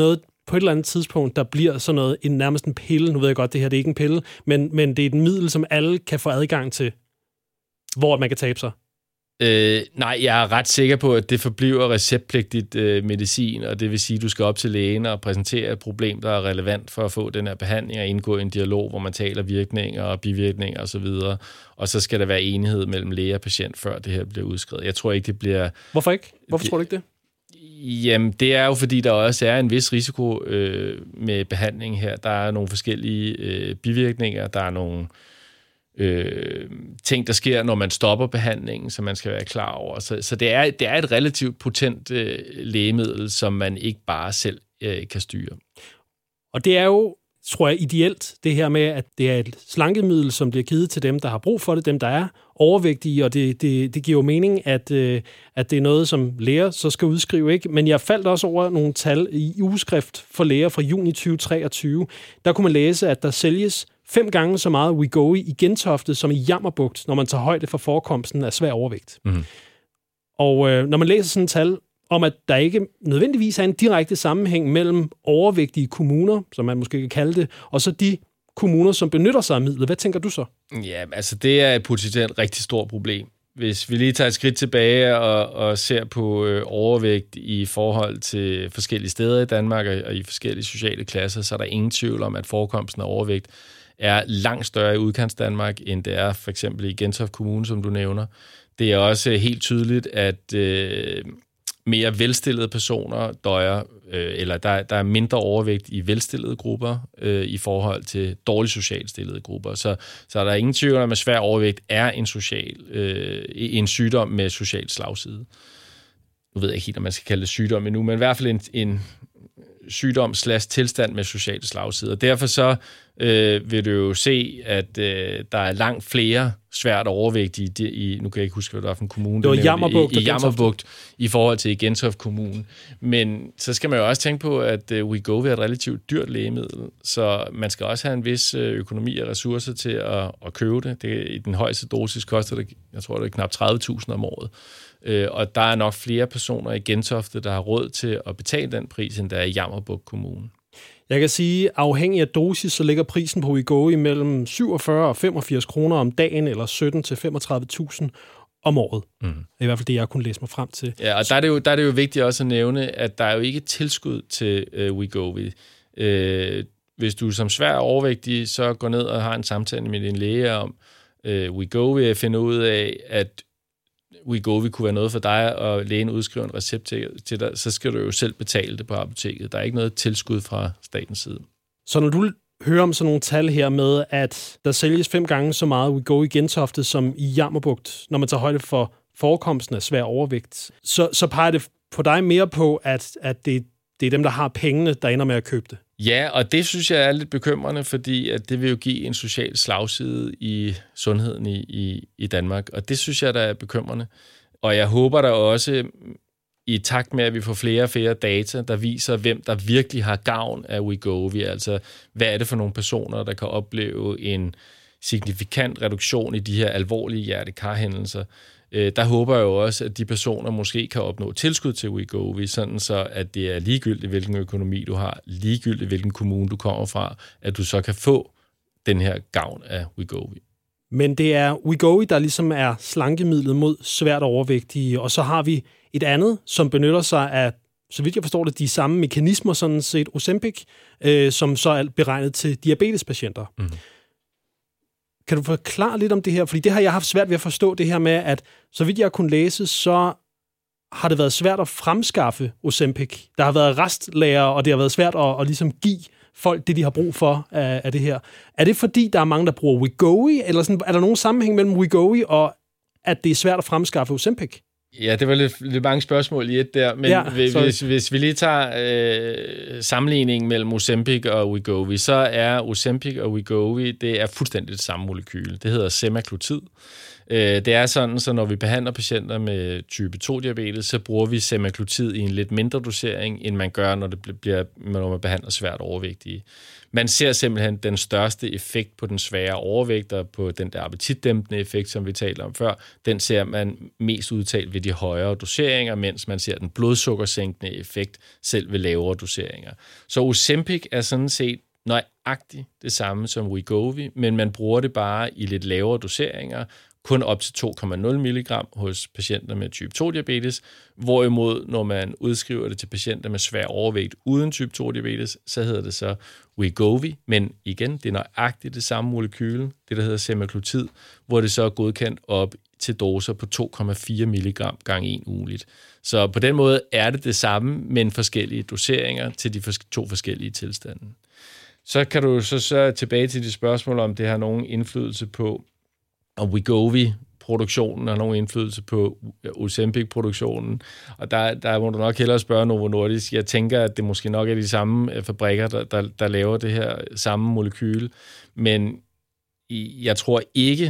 på et eller andet tidspunkt, der bliver sådan noget, en, nærmest en pille, nu ved jeg godt, det her det er ikke en pille, men, men det er et middel, som alle kan få adgang til, hvor man kan tabe sig?
Øh, nej, jeg er ret sikker på, at det forbliver receptpligtigt øh, medicin, og det vil sige, at du skal op til lægen og præsentere et problem, der er relevant for at få den her behandling, og indgå i en dialog, hvor man taler virkninger og bivirkninger osv., og, og så skal der være enighed mellem læge og patient, før det her bliver udskrevet. Jeg tror ikke, det bliver...
Hvorfor ikke? Hvorfor det, tror du ikke det?
Jamen, det er jo, fordi der også er en vis risiko øh, med behandling her. Der er nogle forskellige øh, bivirkninger, der er nogle... Øh, ting, der sker, når man stopper behandlingen, som man skal være klar over. Så, så det, er, det er et relativt potent øh, lægemiddel, som man ikke bare selv øh, kan styre.
Og det er jo, tror jeg, ideelt, det her med, at det er et slankemiddel, som bliver givet til dem, der har brug for det, dem, der er overvægtige, og det, det, det giver jo mening, at, øh, at det er noget, som læger så skal udskrive, ikke? Men jeg faldt også over nogle tal i ugeskrift for læger fra juni tyve treogtyve. Der kunne man læse, at der sælges fem gange så meget Wegovy i Gentofte som i Jammerbugt, når man tager højde for forekomsten af svær overvægt. Mm. Og øh, når man læser sådan et tal om, at der ikke nødvendigvis er en direkte sammenhæng mellem overvægtige kommuner, som man måske kan kalde det, og så de kommuner, som benytter sig af midlet. Hvad tænker du så?
Ja, altså det er et potentielt rigtig stort problem. Hvis vi lige tager et skridt tilbage og, og ser på øh, overvægt i forhold til forskellige steder i Danmark og, og i forskellige sociale klasser, så er der ingen tvivl om, at forekomsten af overvægt er langt større i udkants Danmark, end det er for eksempel i Gentofte Kommune, som du nævner. Det er også helt tydeligt, at øh, mere velstillede personer døjer, øh, eller der, der er mindre overvægt i velstillede grupper øh, i forhold til dårligt socialt stillede grupper. Så, så er der ingen tvivl om, at svær overvægt er en, social, øh, en sygdom med social slagside. Nu ved jeg ikke helt, om man skal kalde det sygdom endnu, men i hvert fald en, en sygdom slash tilstand med social slagside. Og derfor så øh, vil du jo se, at øh, der er langt flere svært overvægtige i, nu kan jeg ikke huske, hvad det var for en kommune.
Det var Jammerbugt.
I, i Jammerbugt i forhold til Gentofte Kommune. Men så skal man jo også tænke på, at uh, Wegovy er et relativt dyrt lægemiddel, så man skal også have en vis økonomi og ressourcer til at, at købe det. det. I den højeste dosis koster det, jeg tror, det er knap tredive tusind om året. Uh, og der er nok flere personer i Gentofte, der har råd til at betale den pris, end der er i Jammerbugt Kommune.
Jeg kan sige, afhængig af dosis, så ligger prisen på Wegovy mellem syvogfyrre og femogfirs kroner om dagen, eller sytten til femogtredive tusind om året. Mm. Det er i hvert fald det, jeg kunne læse mig frem til.
Ja, og der er det jo, der er det jo vigtigt også at nævne, at der er jo ikke tilskud til uh, Wegovy. Uh, hvis du som svær overvægtig, så går ned og har en samtale med din læge om uh, Wegovy, og finder ud af, at Wegovy kunne være noget for dig, og lægen udskriver en recept til dig, så skal du jo selv betale det på apoteket. Der er ikke noget tilskud fra statens side.
Så når du hører om sådan nogle tal her med, at der sælges fem gange så meget Wegovy i Gentofte som i Jammerbugt, når man tager højde for forekomsten af svær overvægt, så, så peger det på dig mere på, at, at det, det er dem, der har pengene, der ender med at købe det.
Ja, og det synes jeg er lidt bekymrende, fordi at det vil jo give en social slagside i sundheden i, i, i Danmark, og det synes jeg, der er bekymrende. Og jeg håber der også, i takt med, at vi får flere og flere data, der viser, hvem der virkelig har gavn af Wegovy, altså hvad er det for nogle personer, der kan opleve en signifikant reduktion i de her alvorlige hjertekarhændelser. Der håber jeg jo også, at de personer måske kan opnå tilskud til Wegovy, sådan så at det er ligegyldigt, hvilken økonomi du har, ligegyldigt, hvilken kommune du kommer fra, at du så kan få den her gavn af Wegovy.
Men det er Wegovy, der ligesom er slankemidlet mod svært overvægtige, og så har vi et andet, som benytter sig af, så vidt jeg forstår det, de samme mekanismer, sådan set Ozempic, øh, som så er beregnet til diabetespatienter. Mm. Kan du forklare lidt om det her? Fordi det har jeg haft svært ved at forstå, det her med, at så vidt jeg kunne læse, så har det været svært at fremskaffe Ozempic. Der har været restlager, og det har været svært at, at ligesom give folk det, de har brug for af, af det her. Er det fordi, der er mange, der bruger Wegovy, eller sådan, er der nogen sammenhæng mellem Wegovy og at det er svært at fremskaffe Ozempic?
Ja, det var lidt, lidt mange spørgsmål i et der, men ja, hvis, hvis vi lige tager øh, sammenligningen mellem Ozempic og Wegovy, så er Ozempic og Wegovy, det er fuldstændig det samme molekyle. Det hedder semaglutid. Det er sådan, så når vi behandler patienter med type to-diabetes, så bruger vi semaglutid i en lidt mindre dosering, end man gør, når, det bliver, når man behandler svært overvægtige. Man ser simpelthen den største effekt på den svære overvægt, og på den der appetitdæmpende effekt, som vi talte om før, den ser man mest udtalt ved de højere doseringer, mens man ser den blodsukkersænkende effekt selv ved lavere doseringer. Så Ozempic er sådan set nøjagtigt det samme som Wegovy, men man bruger det bare i lidt lavere doseringer, kun op til to komma nul milligram hos patienter med type to-diabetes, hvorimod når man udskriver det til patienter med svær overvægt uden type to-diabetes, så hedder det så Wegovy, men igen, det er nøjagtigt det samme molekyle, det der hedder semaglutid, hvor det så er godkendt op til doser på to komma fire milligram gange en ugeligt. Så på den måde er det det samme, men forskellige doseringer til de to forskellige tilstande. Så kan du så, så tilbage til de spørgsmål, om det har nogen indflydelse på, om Wegovy-produktionen har nogen indflydelse på Ozempic-produktionen. Og der, der må du nok hellere spørge Novo Nordisk. Jeg tænker, at det måske nok er de samme fabrikker, der, der, der laver det her samme molekyle. Men jeg tror ikke,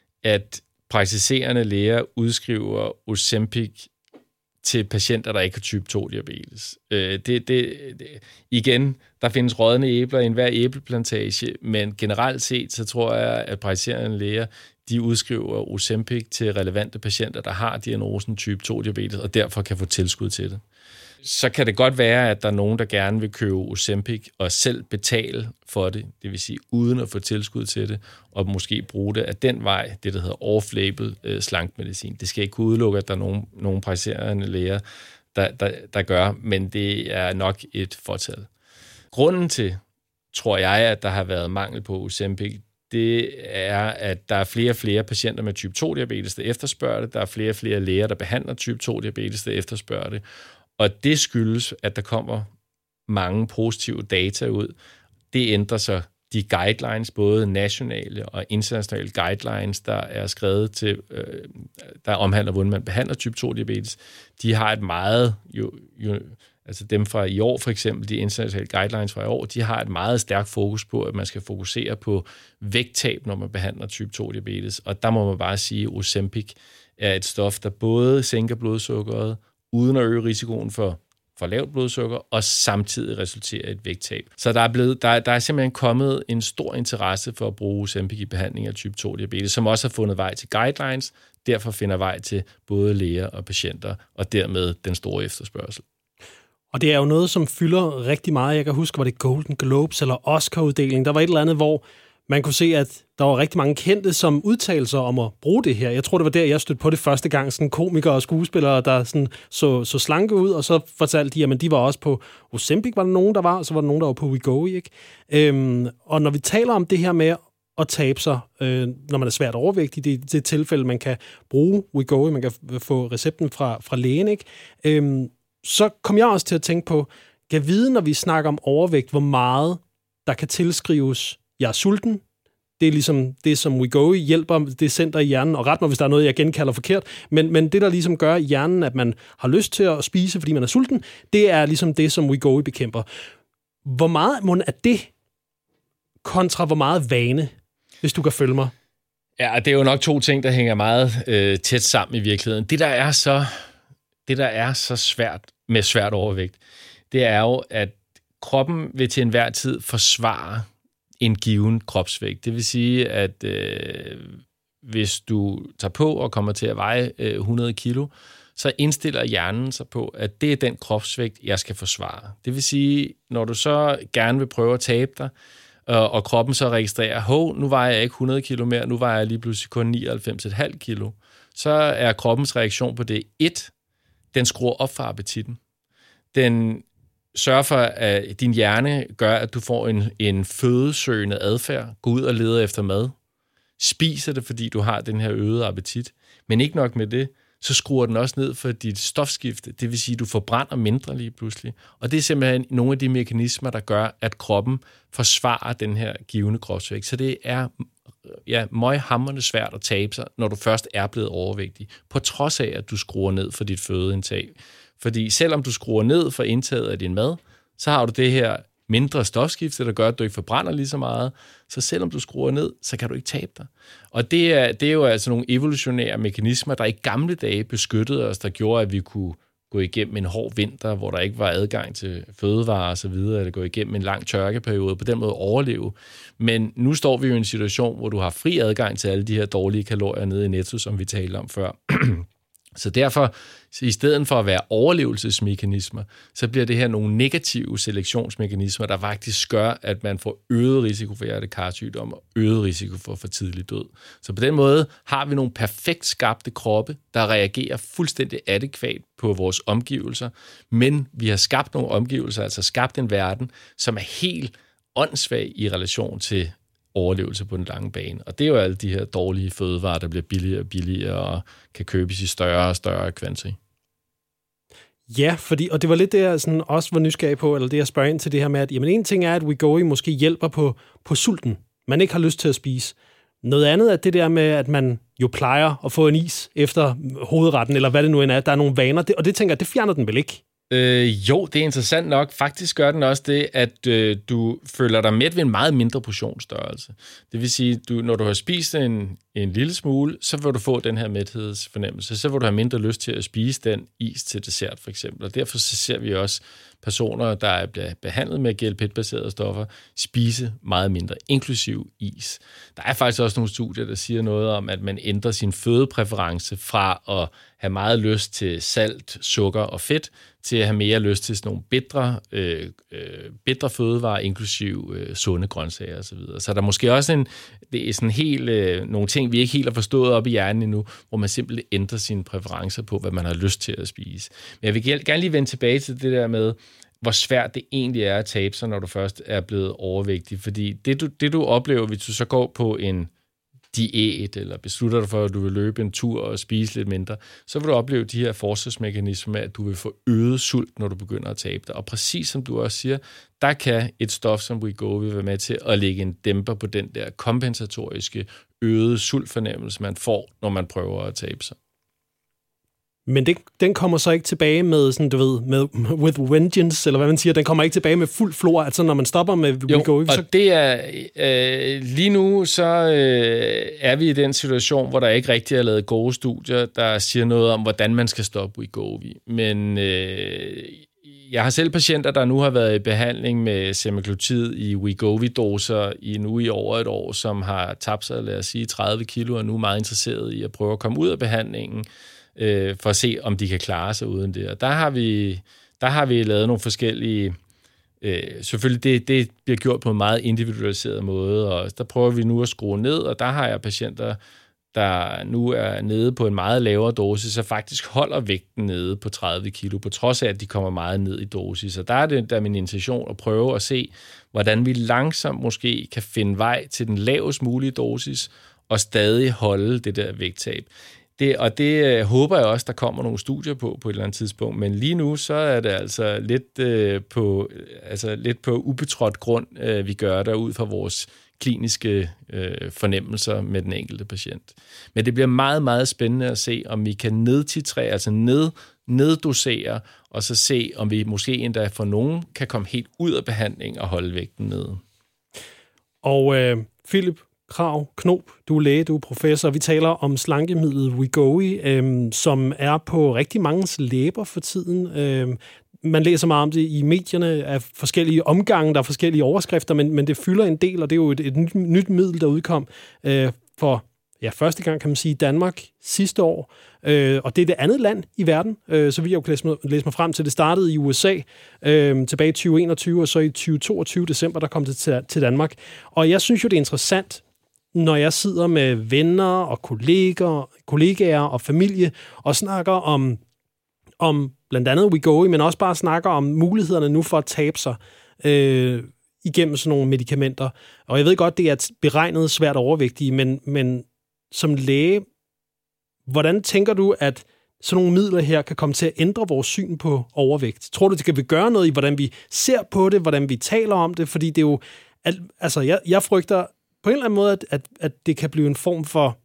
at praktiserende læger udskriver Ozempic til patienter, der ikke har type to-diabetes. Det, det, det, igen, der findes rådne æbler i enhver æbleplantage, men generelt set, så tror jeg, at praktiserende læger, de udskriver Ozempic til relevante patienter, der har diagnosen type to-diabetes, og derfor kan få tilskud til det. Så kan det godt være, at der er nogen, der gerne vil købe Ozempic og selv betale for det, det vil sige uden at få tilskud til det, og måske bruge det af den vej, det der hedder off-label øh, slankmedicin. Det skal ikke kunne udelukke, at der er nogen, nogen praktiserende læger, der, der, der gør, men det er nok et fortal. Grunden til, tror jeg, at der har været mangel på Ozempic, det er, at der er flere og flere patienter med type to-diabetes, der efterspørger det. Der er flere og flere læger, der behandler type to-diabetes, der efterspørger det. Og det skyldes, at der kommer mange positive data ud. Det ændrer sig de guidelines, både nationale og internationale guidelines, der er skrevet til, øh, der omhandler, hvordan man behandler type to-diabetes. De har et meget, jo, jo, altså dem fra i år for eksempel, de internationale guidelines fra i år, de har et meget stærkt fokus på, at man skal fokusere på vægttab, når man behandler type to-diabetes. Og der må man bare sige, at Ozempic er et stof, der både sænker blodsukkeret, uden at øge risikoen for, for lavt blodsukker, og samtidig resulterer i et vægttab. Så der er, blevet, der, der er simpelthen kommet en stor interesse for at bruge Ozempic i behandling af type to-diabetes, som også har fundet vej til guidelines, derfor finder vej til både læger og patienter, og dermed den store efterspørgsel.
Og det er jo noget, som fylder rigtig meget. Jeg kan huske, var det Golden Globes eller Oscar-uddeling. Der var et eller andet, hvor man kunne se, at der var rigtig mange kendte, som udtalte sig om at bruge det her. Jeg tror, det var der, jeg stødte på det første gang. Sådan komikere og skuespillere, der sådan så, så slanke ud, og så fortalte de, at de var også på Ozempic, var der nogen, der var, og så var der nogen, der var på Wegovy, ikke? Øhm, og når vi taler om det her med at tabe sig, øh, når man er svært overvægtig, det er det tilfælde, man kan bruge Wegovy, man kan få recepten fra, fra lægen, ikke? Øhm, så kom jeg også til at tænke på, kan vide, når vi snakker om overvægt, hvor meget der kan tilskrives, jeg er sulten. Det er ligesom det, som Wegovy hjælper det center i hjernen, og ret mig, hvis der er noget, jeg genkalder forkert, men, men det, der ligesom gør i hjernen, at man har lyst til at spise, fordi man er sulten, det er ligesom det, som Wegovy bekæmper. Hvor meget må er det kontra hvor meget vane, hvis du kan følge mig?
Ja, det er jo nok to ting, der hænger meget øh, tæt sammen i virkeligheden. Det, der er så, det, der er så svært med svært overvægt, det er jo, at kroppen vil til enhver tid forsvare en given kropsvægt. Det vil sige, at øh, hvis du tager på og kommer til at veje øh, hundrede kilo, så indstiller hjernen sig på, at det er den kropsvægt, jeg skal forsvare. Det vil sige, når du så gerne vil prøve at tabe dig, og, og kroppen så registrerer, hov, nu vejer jeg ikke hundrede kilo mere, nu vejer jeg lige pludselig kun nioghalvfems komma fem kilo, så er kroppens reaktion på det et, den skruer op for appetitten. Den sørger for, at din hjerne gør, at du får en, en fødesøgende adfærd, går ud og leder efter mad, spiser det, fordi du har den her øgede appetit, men ikke nok med det, så skruer den også ned for dit stofskifte, det vil sige, at du forbrænder mindre lige pludselig. Og det er simpelthen nogle af de mekanismer, der gør, at kroppen forsvarer den her givende kropsvægt. Så det er ja, møghamrende svært at tabe sig, når du først er blevet overvægtig, på trods af, at du skruer ned for dit fødeindtag. Fordi selvom du skruer ned for indtaget af din mad, så har du det her mindre stofskifte, der gør, at du ikke forbrænder lige så meget. Så selvom du skruer ned, så kan du ikke tabe dig. Og det er, det er jo altså nogle evolutionære mekanismer, der i gamle dage beskyttede os, der gjorde, at vi kunne gå igennem en hård vinter, hvor der ikke var adgang til fødevarer og så videre, eller gå igennem en lang tørkeperiode, på den måde overleve. Men nu står vi jo i en situation, hvor du har fri adgang til alle de her dårlige kalorier nede i Netto, som vi talte om før. Så derfor, i stedet for at være overlevelsesmekanismer, så bliver det her nogle negative selektionsmekanismer, der faktisk gør, at man får øget risiko for hjertekarsygdom og øget risiko for for tidlig død. Så på den måde har vi nogle perfekt skabte kroppe, der reagerer fuldstændig adekvat på vores omgivelser, men vi har skabt nogle omgivelser, altså skabt en verden, som er helt åndssvag i relation til overlevelse på den lange bane. Og det er jo alle de her dårlige fødevarer, der bliver billigere og billigere og kan købes i større og større kvantitet.
Ja, fordi, og det var lidt det, jeg sådan også var nysgerrig på, eller det, jeg spørger ind til det her med, at jamen, en ting er, at Wegovy måske hjælper på, på sulten. Man ikke har lyst til at spise. Noget andet er det der med, at man jo plejer at få en is efter hovedretten, eller hvad det nu end er. Der er nogle vaner, det, og det tænker jeg, det fjerner den vel ikke?
Øh, jo, det er interessant nok. Faktisk gør den også det, at øh, du føler dig mæt ved en meget mindre portionsstørrelse. Det vil sige, du, når du har spist en, en lille smule, så vil du få den her mæthedsfornemmelse. Så vil du have mindre lyst til at spise den is til dessert, for eksempel. Og derfor så ser vi også personer, der er blevet behandlet med G L P et-baserede stoffer, spise meget mindre, inklusiv is. Der er faktisk også nogle studier, der siger noget om, at man ændrer sin fødepræference fra at have meget lyst til salt, sukker og fedt, til at have mere lyst til sådan nogle bitre, øh, øh, bitre fødevarer, inklusiv øh, sunde grøntsager osv. Så, så der er måske også en, det er sådan helt, øh, nogle ting, vi ikke helt har forstået op i hjernen endnu, hvor man simpelthen ændrer sine præferencer på, hvad man har lyst til at spise. Men jeg vil gerne lige vende tilbage til det der med, hvor svært det egentlig er at tabe sig, når du først er blevet overvægtig. Fordi det du, det, du oplever, hvis du så går på en diæt, eller beslutter dig for, at du vil løbe en tur og spise lidt mindre, så vil du opleve de her forsvarsmekanismer med, at du vil få øget sult, når du begynder at tabe dig. Og præcis som du også siger, der kan et stof som Wegovy være med til at lægge en dæmper på den der kompensatoriske øgede sultfornemmelse, man får, når man prøver at tabe sig.
Men det, den kommer så ikke tilbage med, sådan, du ved, med with vengeance, eller hvad man siger, den kommer ikke tilbage med fuld flor, altså når man stopper med Wegovy.
Jo, og det er, øh, lige nu så øh, er vi i den situation, hvor der ikke rigtig er lavet gode studier, der siger noget om, hvordan man skal stoppe Wegovy. Men øh, jeg har selv patienter, der nu har været i behandling med semaglutid i Wegovy-doser i nu i over et år, som har tabt sig, lad os sige, tredive kilo, og nu er meget interesseret i at prøve at komme ud af behandlingen, for at se, om de kan klare sig uden det. Og der har vi, der har vi lavet nogle forskellige... Øh, selvfølgelig, det, det bliver gjort på en meget individualiseret måde, og der prøver vi nu at skrue ned, og der har jeg patienter, der nu er nede på en meget lavere dosis, så faktisk holder vægten nede på tredive kilo, på trods af, at de kommer meget ned i dosis. Og der er det der er min intention at prøve at se, hvordan vi langsomt måske kan finde vej til den lavest mulige dosis, og stadig holde det der vægttab. Det, og det øh, håber jeg også, der kommer nogle studier på på et eller andet tidspunkt. Men lige nu, så er det altså lidt, øh, på, altså lidt på ubetrådt grund, øh, vi gør der ud fra vores kliniske øh, fornemmelser med den enkelte patient. Men det bliver meget, meget spændende at se, om vi kan nedtitrere, altså ned, neddosere, og så se, om vi måske endda for nogen kan komme helt ud af behandling og holde vægten nede.
Og øh, Philip Krag Knob, du er læge, du er professor, og vi taler om slankemidlet Wegovy, øhm, som er på rigtig manges læber for tiden. Øhm, man læser meget om det i medierne af forskellige omgange, der er forskellige overskrifter, men, men det fylder en del, og det er jo et, et nyt, nyt middel, der udkom øh, for ja, første gang, kan man sige, i Danmark sidste år. Øh, og det er det andet land i verden, øh, så vi har jo læst mig, læst mig frem til. Det startede i U S A øh, tilbage i tyve enogtyve, og så i tyve toogtyve december, der kom det til, til Danmark. Og jeg synes jo, det er interessant, når jeg sidder med venner og kolleger, kollegaer og familie og snakker om, om blandt andet Wegovy, men også bare snakker om mulighederne nu for at tabe sig øh, igennem sådan nogle medicamenter. Og jeg ved godt, det er beregnet svært overvægtige, men, men som læge, hvordan tænker du, at sådan nogle midler her kan komme til at ændre vores syn på overvægt? Tror du, det kan vi gøre noget i, hvordan vi ser på det, hvordan vi taler om det? Fordi det er jo, altså jeg, jeg frygter på en eller anden måde, at, at, at det kan blive en form for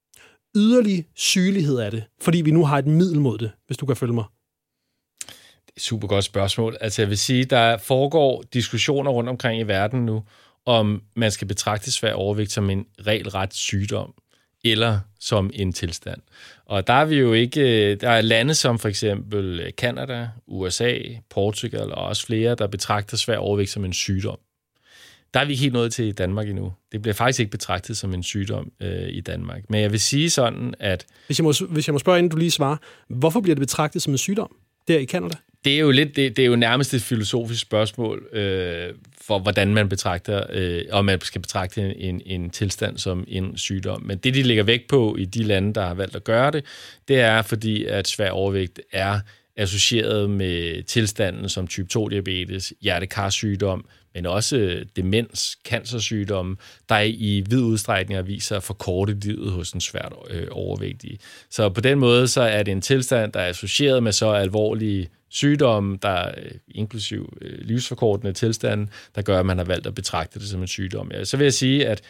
yderlig sygelighed af det, fordi vi nu har et middel mod det, hvis du kan følge mig.
Super godt spørgsmål. Altså jeg vil sige, der foregår diskussioner rundt omkring i verden nu, om man skal betragte svær overvægt som en regelret sygdom, eller som en tilstand. Og der er vi jo ikke, der er lande som for eksempel Canada, U S A, Portugal og også flere, der betragter svær overvægt som en sygdom. Der er vi ikke helt nået til i Danmark endnu. Det bliver faktisk ikke betragtet som en sygdom øh, i Danmark. Men jeg vil sige sådan, at...
Hvis jeg, må, hvis jeg må spørge, inden du lige svarer, hvorfor bliver det betragtet som en sygdom der i Canada?
Det er jo lidt, det, det er jo nærmest et filosofisk spørgsmål øh, for, hvordan man betragter, øh, om man skal betragte en, en tilstand som en sygdom. Men det, de lægger vægt på i de lande, der har valgt at gøre det, det er fordi, at svær overvægt er associeret med tilstanden som type to diabetes, hjertekarsygdom, men også demens, cancersygdomme, der i vid udstrækning viser at forkorte livet hos en svært øh, overvægtige. Så på den måde så er det en tilstand, der er associeret med så alvorlige sygdomme, der inklusiv øh, livsforkortende tilstande, der gør, at man har valgt at betragte det som en sygdom. Ja, så vil jeg sige, at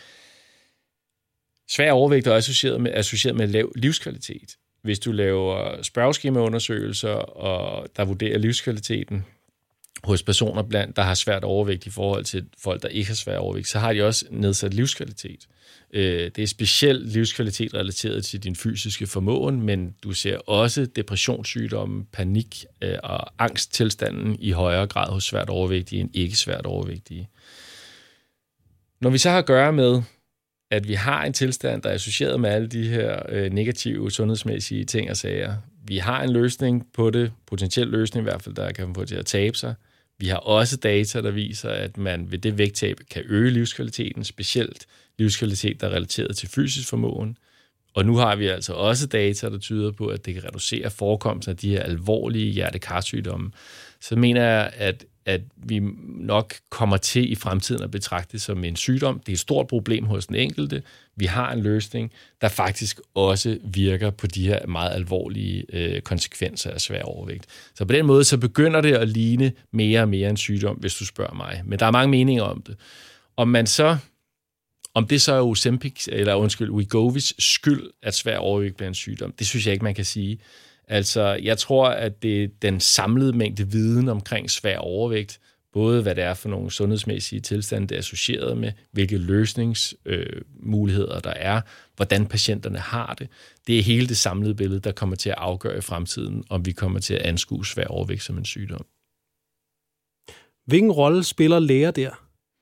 svær overvægt er associeret med, associeret med lav livskvalitet. Hvis du laver spørgeskemaundersøgelser, og der vurderer livskvaliteten hos personer, blandt, der har svært overvægt i forhold til folk, der ikke har svær overvægt, så har de også nedsat livskvalitet. Det er specielt livskvalitet relateret til din fysiske formåen, men du ser også depressionssygdomme, panik og angsttilstanden i højere grad hos svært overvægtige end ikke svært overvægtige. Når vi så har at gøre med, at vi har en tilstand, der er associeret med alle de her øh, negative sundhedsmæssige ting og sager. Vi har en løsning på det, potentiel løsning i hvert fald, der kan man få til at tabe sig. Vi har også data, der viser, at man ved det vægttab kan øge livskvaliteten, specielt livskvalitet, der er relateret til fysisk formåen. Og nu har vi altså også data, der tyder på, at det kan reducere forekomsten af de her alvorlige hjertekarsygdomme. Så mener jeg, at at vi nok kommer til i fremtiden at betragte det som en sygdom. Det er et stort problem hos den enkelte. Vi har en løsning, der faktisk også virker på de her meget alvorlige øh, konsekvenser af svær overvægt. Så på den måde så begynder det at ligne mere og mere en sygdom, hvis du spørger mig. Men der er mange meninger om det. Om man så, om det så er Ozempic, eller undskyld, Wegovys skyld, at svær overvægt bliver en sygdom, det synes jeg ikke, man kan sige. Altså, jeg tror, at det er den samlede mængde viden omkring svær overvægt, både hvad det er for nogle sundhedsmæssige tilstande, det er associeret med, hvilke løsningsmuligheder øh, der er, hvordan patienterne har det. Det er hele det samlede billede, der kommer til at afgøre i fremtiden, om vi kommer til at anskue svær overvægt som en sygdom.
Hvilken rolle spiller læger der?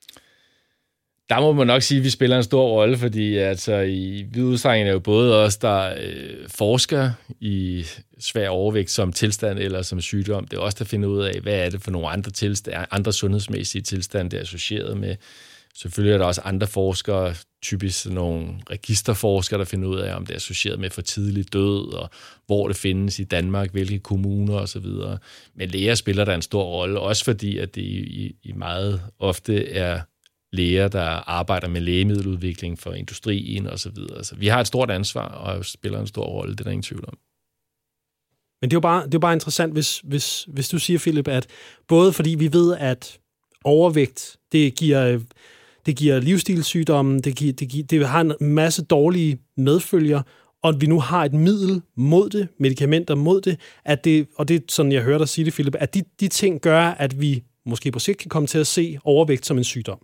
Der må man nok sige, at vi spiller en stor rolle, fordi altså, i vid udstrækning er jo både os, der øh, forsker i svær overvægt som tilstand eller som sygdom. Det er også der finder ud af, hvad er det for nogle andre, tilstand, andre sundhedsmæssige tilstande, det er associeret med. Selvfølgelig er der også andre forskere, typisk nogle registerforskere, der finder ud af, om det er associeret med for tidlig død, og hvor det findes i Danmark, hvilke kommuner osv. Men læger spiller der en stor rolle, også fordi at det i, i meget ofte er læger, der arbejder med lægemiddeludvikling for industrien og så videre. Så vi har et stort ansvar og spiller en stor rolle, det er der ingen tvivl om.
Men det er jo bare, det er jo bare interessant, hvis, hvis, hvis du siger, Philip, at både fordi vi ved, at overvægt, det giver, det giver livsstilssygdomme, det, giver, det, giver, det har en masse dårlige medfølger, og at vi nu har et middel mod det, medicamenter mod det, at det, og det er sådan, jeg hører dig sige det, Philip, at de, de ting gør, at vi måske på sigt kan komme til at se overvægt som en sygdom.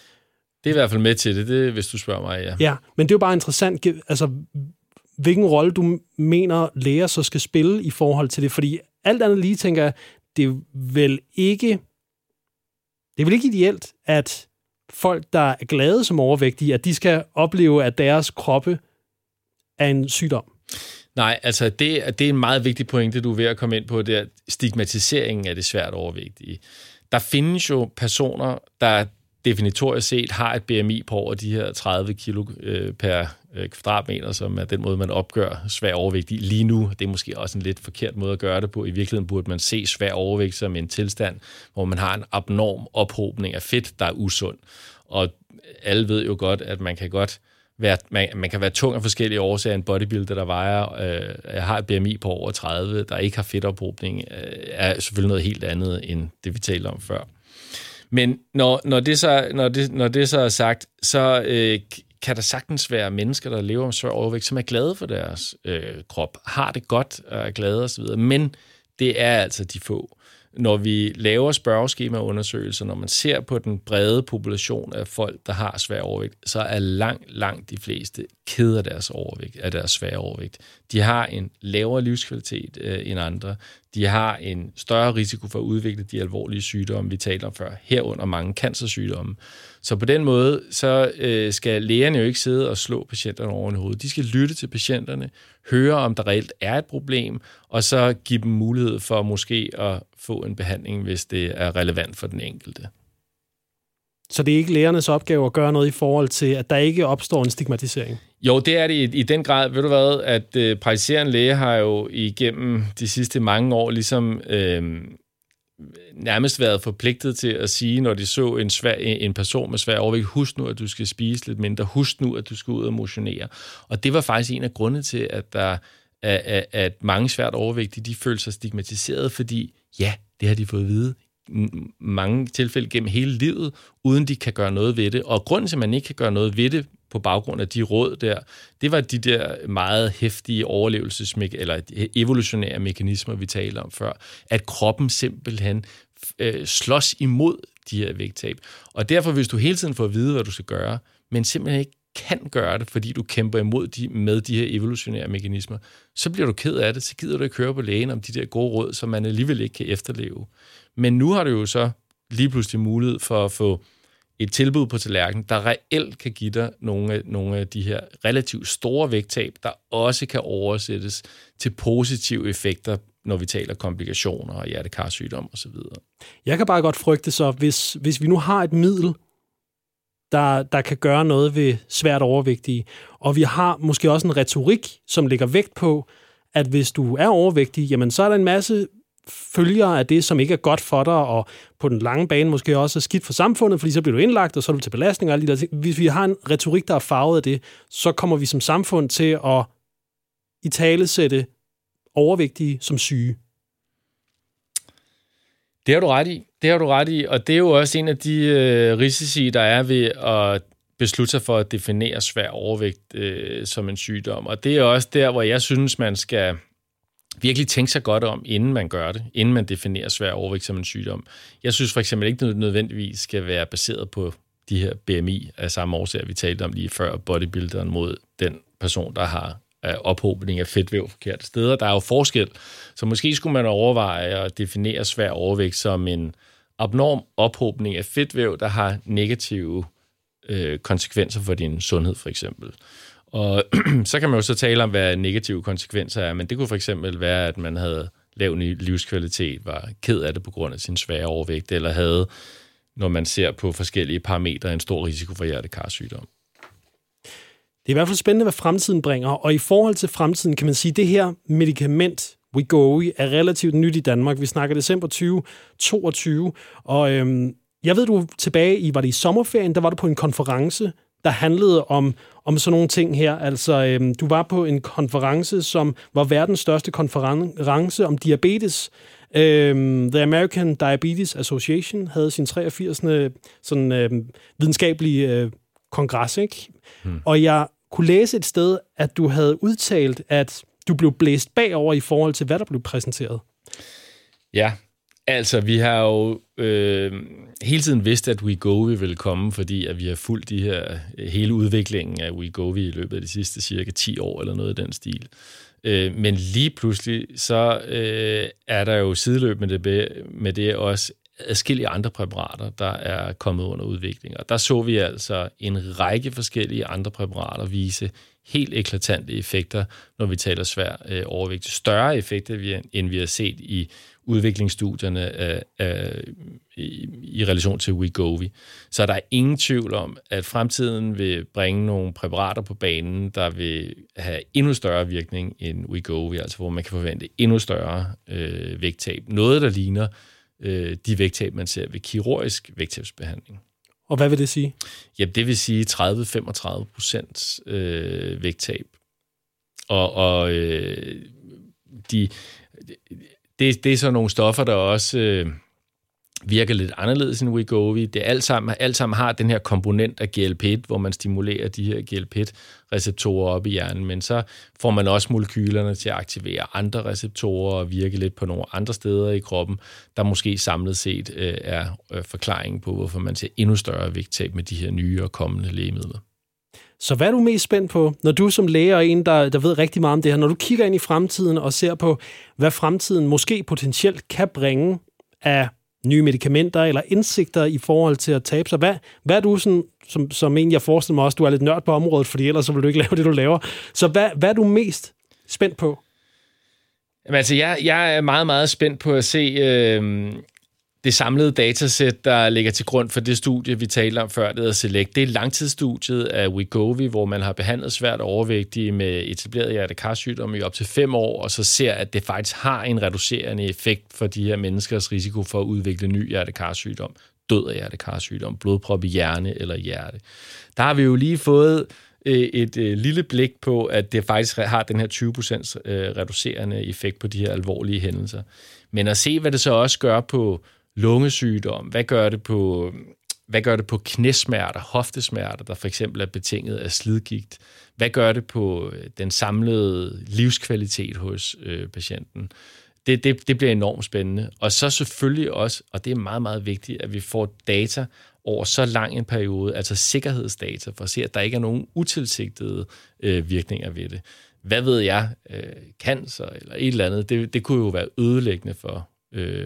Det er i hvert fald med til det, det hvis du spørger mig, ja.
Ja, men det er jo bare interessant, altså, hvilken rolle du mener, læger så skal spille i forhold til det, fordi alt andet lige tænker jeg, det er vel ikke, det er vel ikke ideelt, at folk, der er glade som overvægtige, at de skal opleve, at deres kroppe er en sygdom.
Nej, altså det, det er en meget vigtig pointe, du er ved at komme ind på, det er stigmatiseringen af det svært overvægtige. Der findes jo personer, der definitorisk set har et B M I på over de her tredive kilo øh, per øh, kvadratmeter, som er den måde, man opgør svær overvægt i lige nu. Det er måske også en lidt forkert måde at gøre det på. I virkeligheden burde man se svær overvægt som en tilstand, hvor man har en abnorm ophobning af fedt, der er usund. Og alle ved jo godt, at man kan godt være, man, man kan være tung af forskellige årsager. En bodybuilder, der vejer, øh, har et B M I på over tredive, der ikke har fedtophobning, øh, er selvfølgelig noget helt andet, end det vi talte om før. Men når, når, det så, når, det, når det så er sagt, så øh, kan der sagtens være mennesker, der lever med svær overvægt, som er glade for deres øh, krop, har det godt og er glade osv., men det er altså de få. når vi laver spørgeskemaundersøgelser, når man ser på den brede population af folk, der har svær overvægt, så er langt, langt de fleste ked af deres overvægt, af deres svære overvægt. De har en lavere livskvalitet øh, end andre. De har en større risiko for at udvikle de alvorlige sygdomme, vi talte om før, herunder mange cancersygdomme. Så på den måde, så øh, skal lægerne jo ikke sidde og slå patienterne over i hovedet. De skal lytte til patienterne, høre om der reelt er et problem, og så give dem mulighed for måske at få en behandling, hvis det er relevant for den enkelte.
Så det er ikke lægernes opgave at gøre noget i forhold til, at der ikke opstår en stigmatisering?
Jo, det er det i, i den grad. Ved du hvad, at øh, praktiserende læge har jo igennem de sidste mange år ligesom øh, nærmest været forpligtet til at sige, når de så en, svær, en person med svær overvægt, husk nu, at du skal spise lidt mindre, husk nu, at du skal ud og motionere. Og det var faktisk en af grundene til, at der at, at mange svært overvægtige, de følte sig stigmatiseret, fordi ja, det har de fået at vide mange tilfælde gennem hele livet, uden de kan gøre noget ved det. Og grunden til, at man ikke kan gøre noget ved det, på baggrund af de råd der, det var de der meget heftige overlevelsesmekanismer, eller evolutionære mekanismer, vi talte om før, at kroppen simpelthen øh, slås imod de her vægttab. Og derfor, hvis du hele tiden får at vide, hvad du skal gøre, men simpelthen ikke kan gøre det, fordi du kæmper imod de, med de her evolutionære mekanismer, så bliver du ked af det, så gider du ikke høre på lægen om de der gode råd, som man alligevel ikke kan efterleve. Men nu har du jo så lige pludselig mulighed for at få et tilbud på tallerkenen, der reelt kan give dig nogle af, nogle af de her relativt store vægttab, der også kan oversættes til positive effekter, når vi taler komplikationer og hjertekarsygdom osv.
Jeg kan bare godt frygte så, hvis, hvis vi nu har et middel, der, der kan gøre noget ved svært overvægtige, og vi har måske også en retorik, som lægger vægt på, at hvis du er overvægtig, jamen så er der en masse følgere af det, som ikke er godt for dig, og på den lange bane måske også er skidt for samfundet, fordi så bliver du indlagt, og så er du til belastning og alle de der ting. Hvis vi har en retorik, der er farvet af det, så kommer vi som samfund til at italesætte overvægtige som syge.
Det har du ret i. Det har du ret i, og det er jo også en af de øh, risici, der er ved at beslutte sig for at definere svær overvægt øh, som en sygdom. Og det er også der, hvor jeg synes, man skal virkelig tænke sig godt om, inden man gør det, inden man definerer svær overvægt som en sygdom. Jeg synes for eksempel ikke, det nødvendigvis skal være baseret på de her B M I af samme årsager, vi talte om lige før, bodybuilderen mod den person, der har ophobning af fedtvæv forkerte steder. Der er jo forskel, så måske skulle man overveje at definere svær overvægt som en abnorm ophobning af fedtvæv, der har negative øh, konsekvenser for din sundhed, for eksempel. Og så kan man jo så tale om, hvad negative konsekvenser er, men det kunne for eksempel være, at man havde lav livskvalitet, var ked af det på grund af sin svære overvægt, eller havde, når man ser på forskellige parametre, en stor risiko for hjertekarsygdom.
Det er i hvert fald spændende, hvad fremtiden bringer, og i forhold til fremtiden kan man sige, at det her medicament, Wegovy, er relativt nyt i Danmark. Vi snakker december tyve toogtyve, og øhm, jeg ved, du tilbage i, var det i sommerferien, der var du på en konference, der handlede om, om sådan nogle ting her. Altså, øhm, du var på en konference, som var verdens største konference om diabetes. Øhm, The American Diabetes Association havde sin treogfirsende sådan, øhm, videnskabelige øh, kongres, ikke? Hmm. Og jeg kunne læse et sted, at du havde udtalt, at du blev blæst bagover i forhold til, hvad der blev præsenteret.
Ja, altså vi har jo øh, hele tiden vidst, at Wegovy ville komme, fordi at vi har fulgt de her, hele udviklingen af Wegovy i løbet af de sidste cirka ti år, eller noget i den stil. Øh, men lige pludselig, så øh, er der jo sideløb med det, med det også adskillige andre præparater, der er kommet under udvikling. Og der så vi altså en række forskellige andre præparater vise helt eklatante effekter, når vi taler svær øh, overvægt. Større effekter, end vi har set i udviklingsstudierne øh, øh, i, i relation til Wegovy. Så der er ingen tvivl om, at fremtiden vil bringe nogle præparater på banen, der vil have endnu større virkning end Wegovy, altså hvor man kan forvente endnu større øh, vægttab. Noget, der ligner de vægttab, man ser ved kirurgisk vægttabsbehandling.
Og hvad vil det sige?
Jamen, det vil sige tredive til femogtredive procent øh, vægttab. Og, og øh, de, det, det er så nogle stoffer, der også øh, virker lidt anderledes end Wegovy. Det er alt sammen, alt sammen har den her komponent af G L P et, hvor man stimulerer de her G L P et-receptorer op i hjernen, men så får man også molekylerne til at aktivere andre receptorer og virke lidt på nogle andre steder i kroppen, der måske samlet set øh, er øh, forklaringen på, hvorfor man ser endnu større vægttab med de her nye og kommende lægemidler.
Så hvad er du mest spændt på, når du som læge og en, der, der ved rigtig meget om det her, når du kigger ind i fremtiden og ser på, hvad fremtiden måske potentielt kan bringe af nye medicamenter eller indsigter i forhold til at tabe sig? Hvad, hvad er du sådan, som, som en, jeg forestiller mig også, du er lidt nørd på området, fordi ellers så vil du ikke lave det, du laver. Så hvad, hvad er du mest spændt på?
Jamen, altså, jeg, jeg er meget, meget spændt på at se øh, det samlede datasæt, der ligger til grund for det studie, vi talte om før, det hedder SELECT. Det er langtidsstudiet af Wegovy, hvor man har behandlet svært overvægtige med etableret hjertekarsygdom i op til fem år, og så ser, at det faktisk har en reducerende effekt for de her menneskers risiko for at udvikle ny hjertekarsygdom, død af hjertekarsygdom, blodprop i hjerne eller hjerte. Der har vi jo lige fået et, et lille blik på, at det faktisk har den her tyve procent reducerende effekt på de her alvorlige hændelser. Men at se, hvad det så også gør på lungesygdom, hvad gør det på, hvad gør det på knæsmerter, hoftesmerter, der for eksempel er betinget af slidgigt, hvad gør det på den samlede livskvalitet hos øh, patienten. Det, det, det bliver enormt spændende. Og så selvfølgelig også, og det er meget, meget vigtigt, at vi får data over så lang en periode, altså sikkerhedsdata, for at se, at der ikke er nogen utilsigtede øh, virkninger ved det. Hvad ved jeg? Øh, cancer eller et eller andet, det, det kunne jo være ødelæggende for, øh,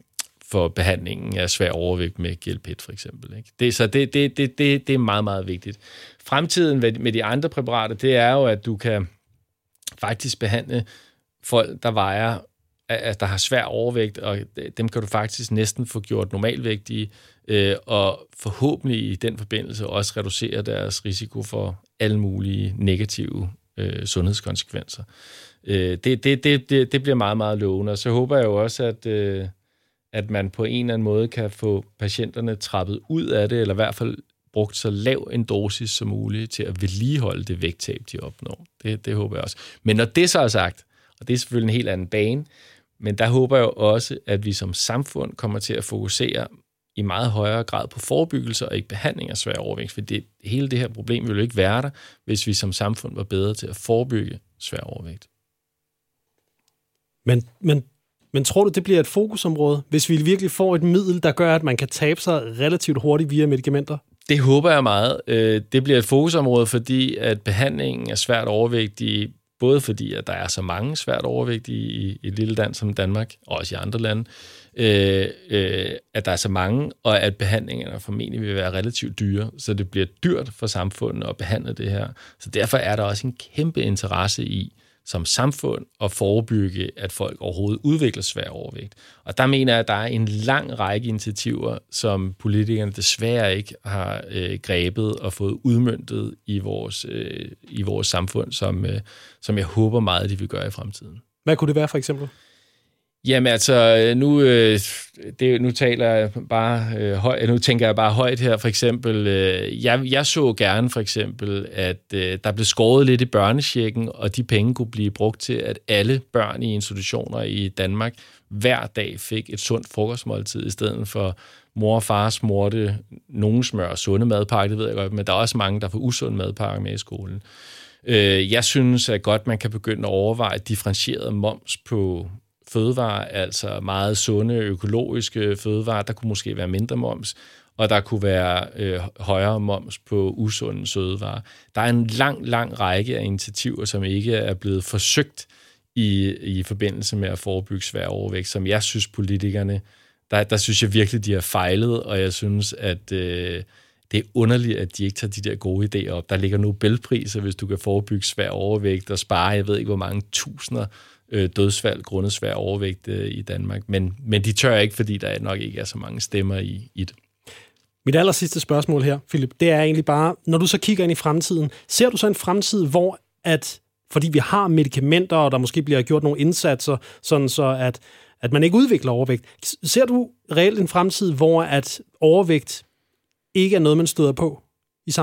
for behandlingen af svær overvægt med G L P et for eksempel. Ikke? Det, så det, det, det, det, det er meget, meget vigtigt. Fremtiden med de andre præparater, det er jo, at du kan faktisk behandle folk, der vejer, at der har svær overvægt, og dem kan du faktisk næsten få gjort normalvægtige, øh, og forhåbentlig i den forbindelse også reducere deres risiko for alle mulige negative øh, sundhedskonsekvenser. Øh, det, det, det, det, det bliver meget, meget lovende, og så håber jeg jo også, at, øh, at man på en eller anden måde kan få patienterne trappet ud af det, eller i hvert fald brugt så lav en dosis som muligt til at vedligeholde det vægttab, de opnår. Det, det håber jeg også. Men når det så er sagt, og det er selvfølgelig en helt anden bane, men der håber jeg også, at vi som samfund kommer til at fokusere i meget højere grad på forebyggelse og ikke behandling af svær overvægt. For det, hele det her problem ville jo ikke være der, hvis vi som samfund var bedre til at forebygge svær overvægt.
Men, men, men tror du, det bliver et fokusområde, hvis vi virkelig får et middel, der gør, at man kan tabe sig relativt hurtigt via medicamenter?
Det håber jeg meget. Det bliver et fokusområde, fordi at behandlingen af svært overvægtige, både fordi, at der er så mange svært overvægtige i et lille land som Danmark, og også i andre lande, øh, øh, at der er så mange, og at behandlingerne formentlig vil være relativt dyre, så det bliver dyrt for samfundet at behandle det her. Så derfor er der også en kæmpe interesse i, som samfund, at forebygge, at folk overhovedet udvikler svær overvægt. Og der mener jeg, at der er en lang række initiativer, som politikerne desværre ikke har øh, grebet og fået udmøntet i vores, øh, i vores samfund, som, øh, som jeg håber meget, de vil gøre i fremtiden.
Hvad kunne det være for eksempel?
Jamen altså, nu, øh, det, nu taler jeg bare øh, højt, nu tænker jeg bare højt her, for eksempel, øh, jeg, jeg så gerne for eksempel, at øh, der blev skåret lidt i børnechecken, og de penge kunne blive brugt til, at alle børn i institutioner i Danmark hver dag fik et sundt frokostmåltid, i stedet for mor og far smurte nogen smør og sunde madpakke, det ved jeg godt, men der er også mange, der får usund madpakke med i skolen. Øh, jeg synes at godt, man kan begynde at overveje differentieret moms på fødevarer, altså meget sunde, økologiske fødevarer. Der kunne måske være mindre moms, og der kunne være øh, højere moms på usunde sødevarer. Der er en lang, lang række af initiativer, som ikke er blevet forsøgt i, i forbindelse med at forebygge svær overvægt, som jeg synes politikerne, der, der synes jeg virkelig, de har fejlet, og jeg synes, at øh, det er underligt, at de ikke tager de der gode idéer op. Der ligger Nobelpriser, hvis du kan forebygge svær overvægt og spare, jeg ved ikke, hvor mange tusinder dødsfald grundet svær overvægt i Danmark. Men, men de tør ikke, fordi der nok ikke er så mange stemmer i, i det.
Mit aller sidste spørgsmål her, Philip, det er egentlig bare, når du så kigger ind i fremtiden, ser du så en fremtid, hvor at, fordi vi har medicamenter, og der måske bliver gjort nogle indsatser, sådan så at, at man ikke udvikler overvægt, ser du reelt en fremtid, hvor at overvægt ikke er noget, man støder på i samfundet?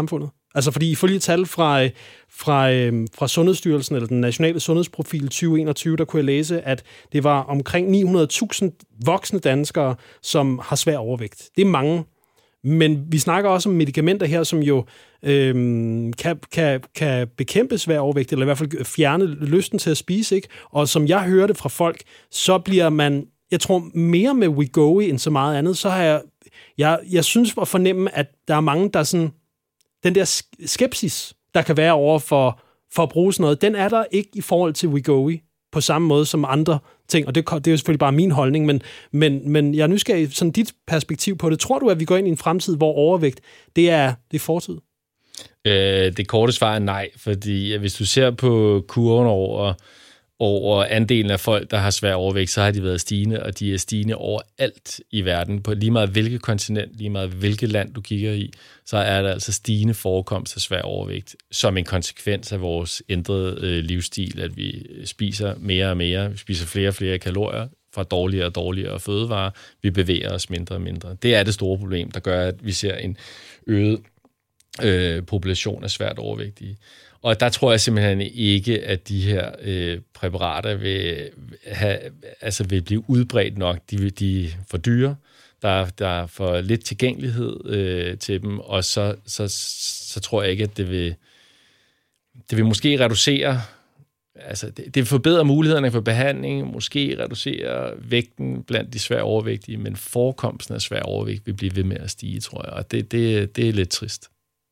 Altså fordi ifølge tal fra, fra, fra Sundhedsstyrelsen, eller den nationale sundhedsprofil tyve enogtyve, der kunne jeg læse, at det var omkring ni hundrede tusind voksne danskere, som har svær overvægt. Det er mange. Men vi snakker også om medicamenter her, som jo øhm, kan, kan, kan bekæmpe svær overvægt, eller i hvert fald fjerne lysten til at spise, ikke? Og som jeg hørte fra folk, så bliver man, jeg tror mere med Wegovy end så meget andet, så har jeg, jeg, jeg synes at fornemme, at der er mange, der sådan, den der skepsis, der kan være over for, for at bruge sådan noget, den er der ikke i forhold til Wegovy på samme måde som andre ting, og det, det er jo selvfølgelig bare min holdning, men, men, men jeg er nysgerrig sådan dit perspektiv på det. Tror du, at vi går ind i en fremtid, hvor overvægt, det er, det er fortid?
Øh, det korte svar er nej, fordi hvis du ser på kurven over, over andelen af folk, der har svær overvægt, så har de været stigende, og de er stigende overalt i verden. På lige meget hvilket kontinent, lige meget hvilket land du kigger i, så er der altså stigende forekomst af svær overvægt, som en konsekvens af vores ændrede øh, livsstil, at vi spiser mere og mere, vi spiser flere og flere kalorier fra dårligere og dårligere fødevarer, vi bevæger os mindre og mindre. Det er det store problem, der gør, at vi ser en øget øh, population af svært overvægtige. Og der tror jeg simpelthen ikke, at de her øh, præparater vil, have, altså vil blive udbredt nok. De, de er for dyre, der, der er for lidt tilgængelighed øh, til dem, og så, så, så tror jeg ikke, at det vil, det vil måske reducere, altså det, det vil forbedre mulighederne for behandling, måske reducere vægten blandt de svært overvægtige, men forekomsten af svær overvægt vil blive ved med at stige, tror jeg, og det, det, det er lidt trist.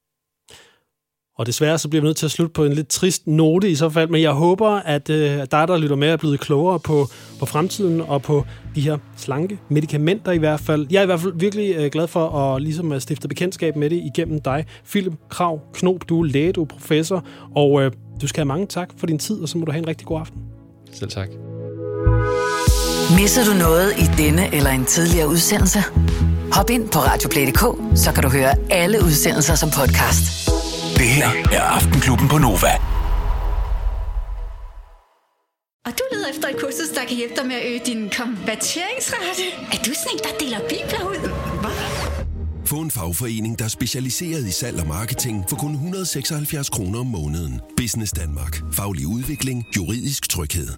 Og desværre så bliver vi nødt til at slutte på en lidt trist note i så fald, men jeg håber, at øh, dig, der lytter med, er blevet klogere på, på fremtiden og på de her slanke medicamenter i hvert fald. Jeg er i hvert fald virkelig øh, glad for at, ligesom, at stifte bekendtskab med det igennem dig. Philip Krag Knob, du er læge, du er professor, og øh, du skal have mange tak for din tid, og så må du have en rigtig god aften.
Selv tak.
Misser du noget i denne eller en tidligere udsendelse? Hop ind på radioplay punktum d k, så kan du høre alle udsendelser som podcast.
Det her er Aftenklubben på Nova.
Og du leder efter et kursus, der kan hjælpe dig med at øge din konverteringsrate. Er du sådan en, der deler bibler ud? Hvad?
Få en fagforening, der er specialiseret i salg og marketing for kun et hundrede og seksoghalvfjerds kroner om måneden. Business Danmark. Faglig udvikling. Juridisk tryghed.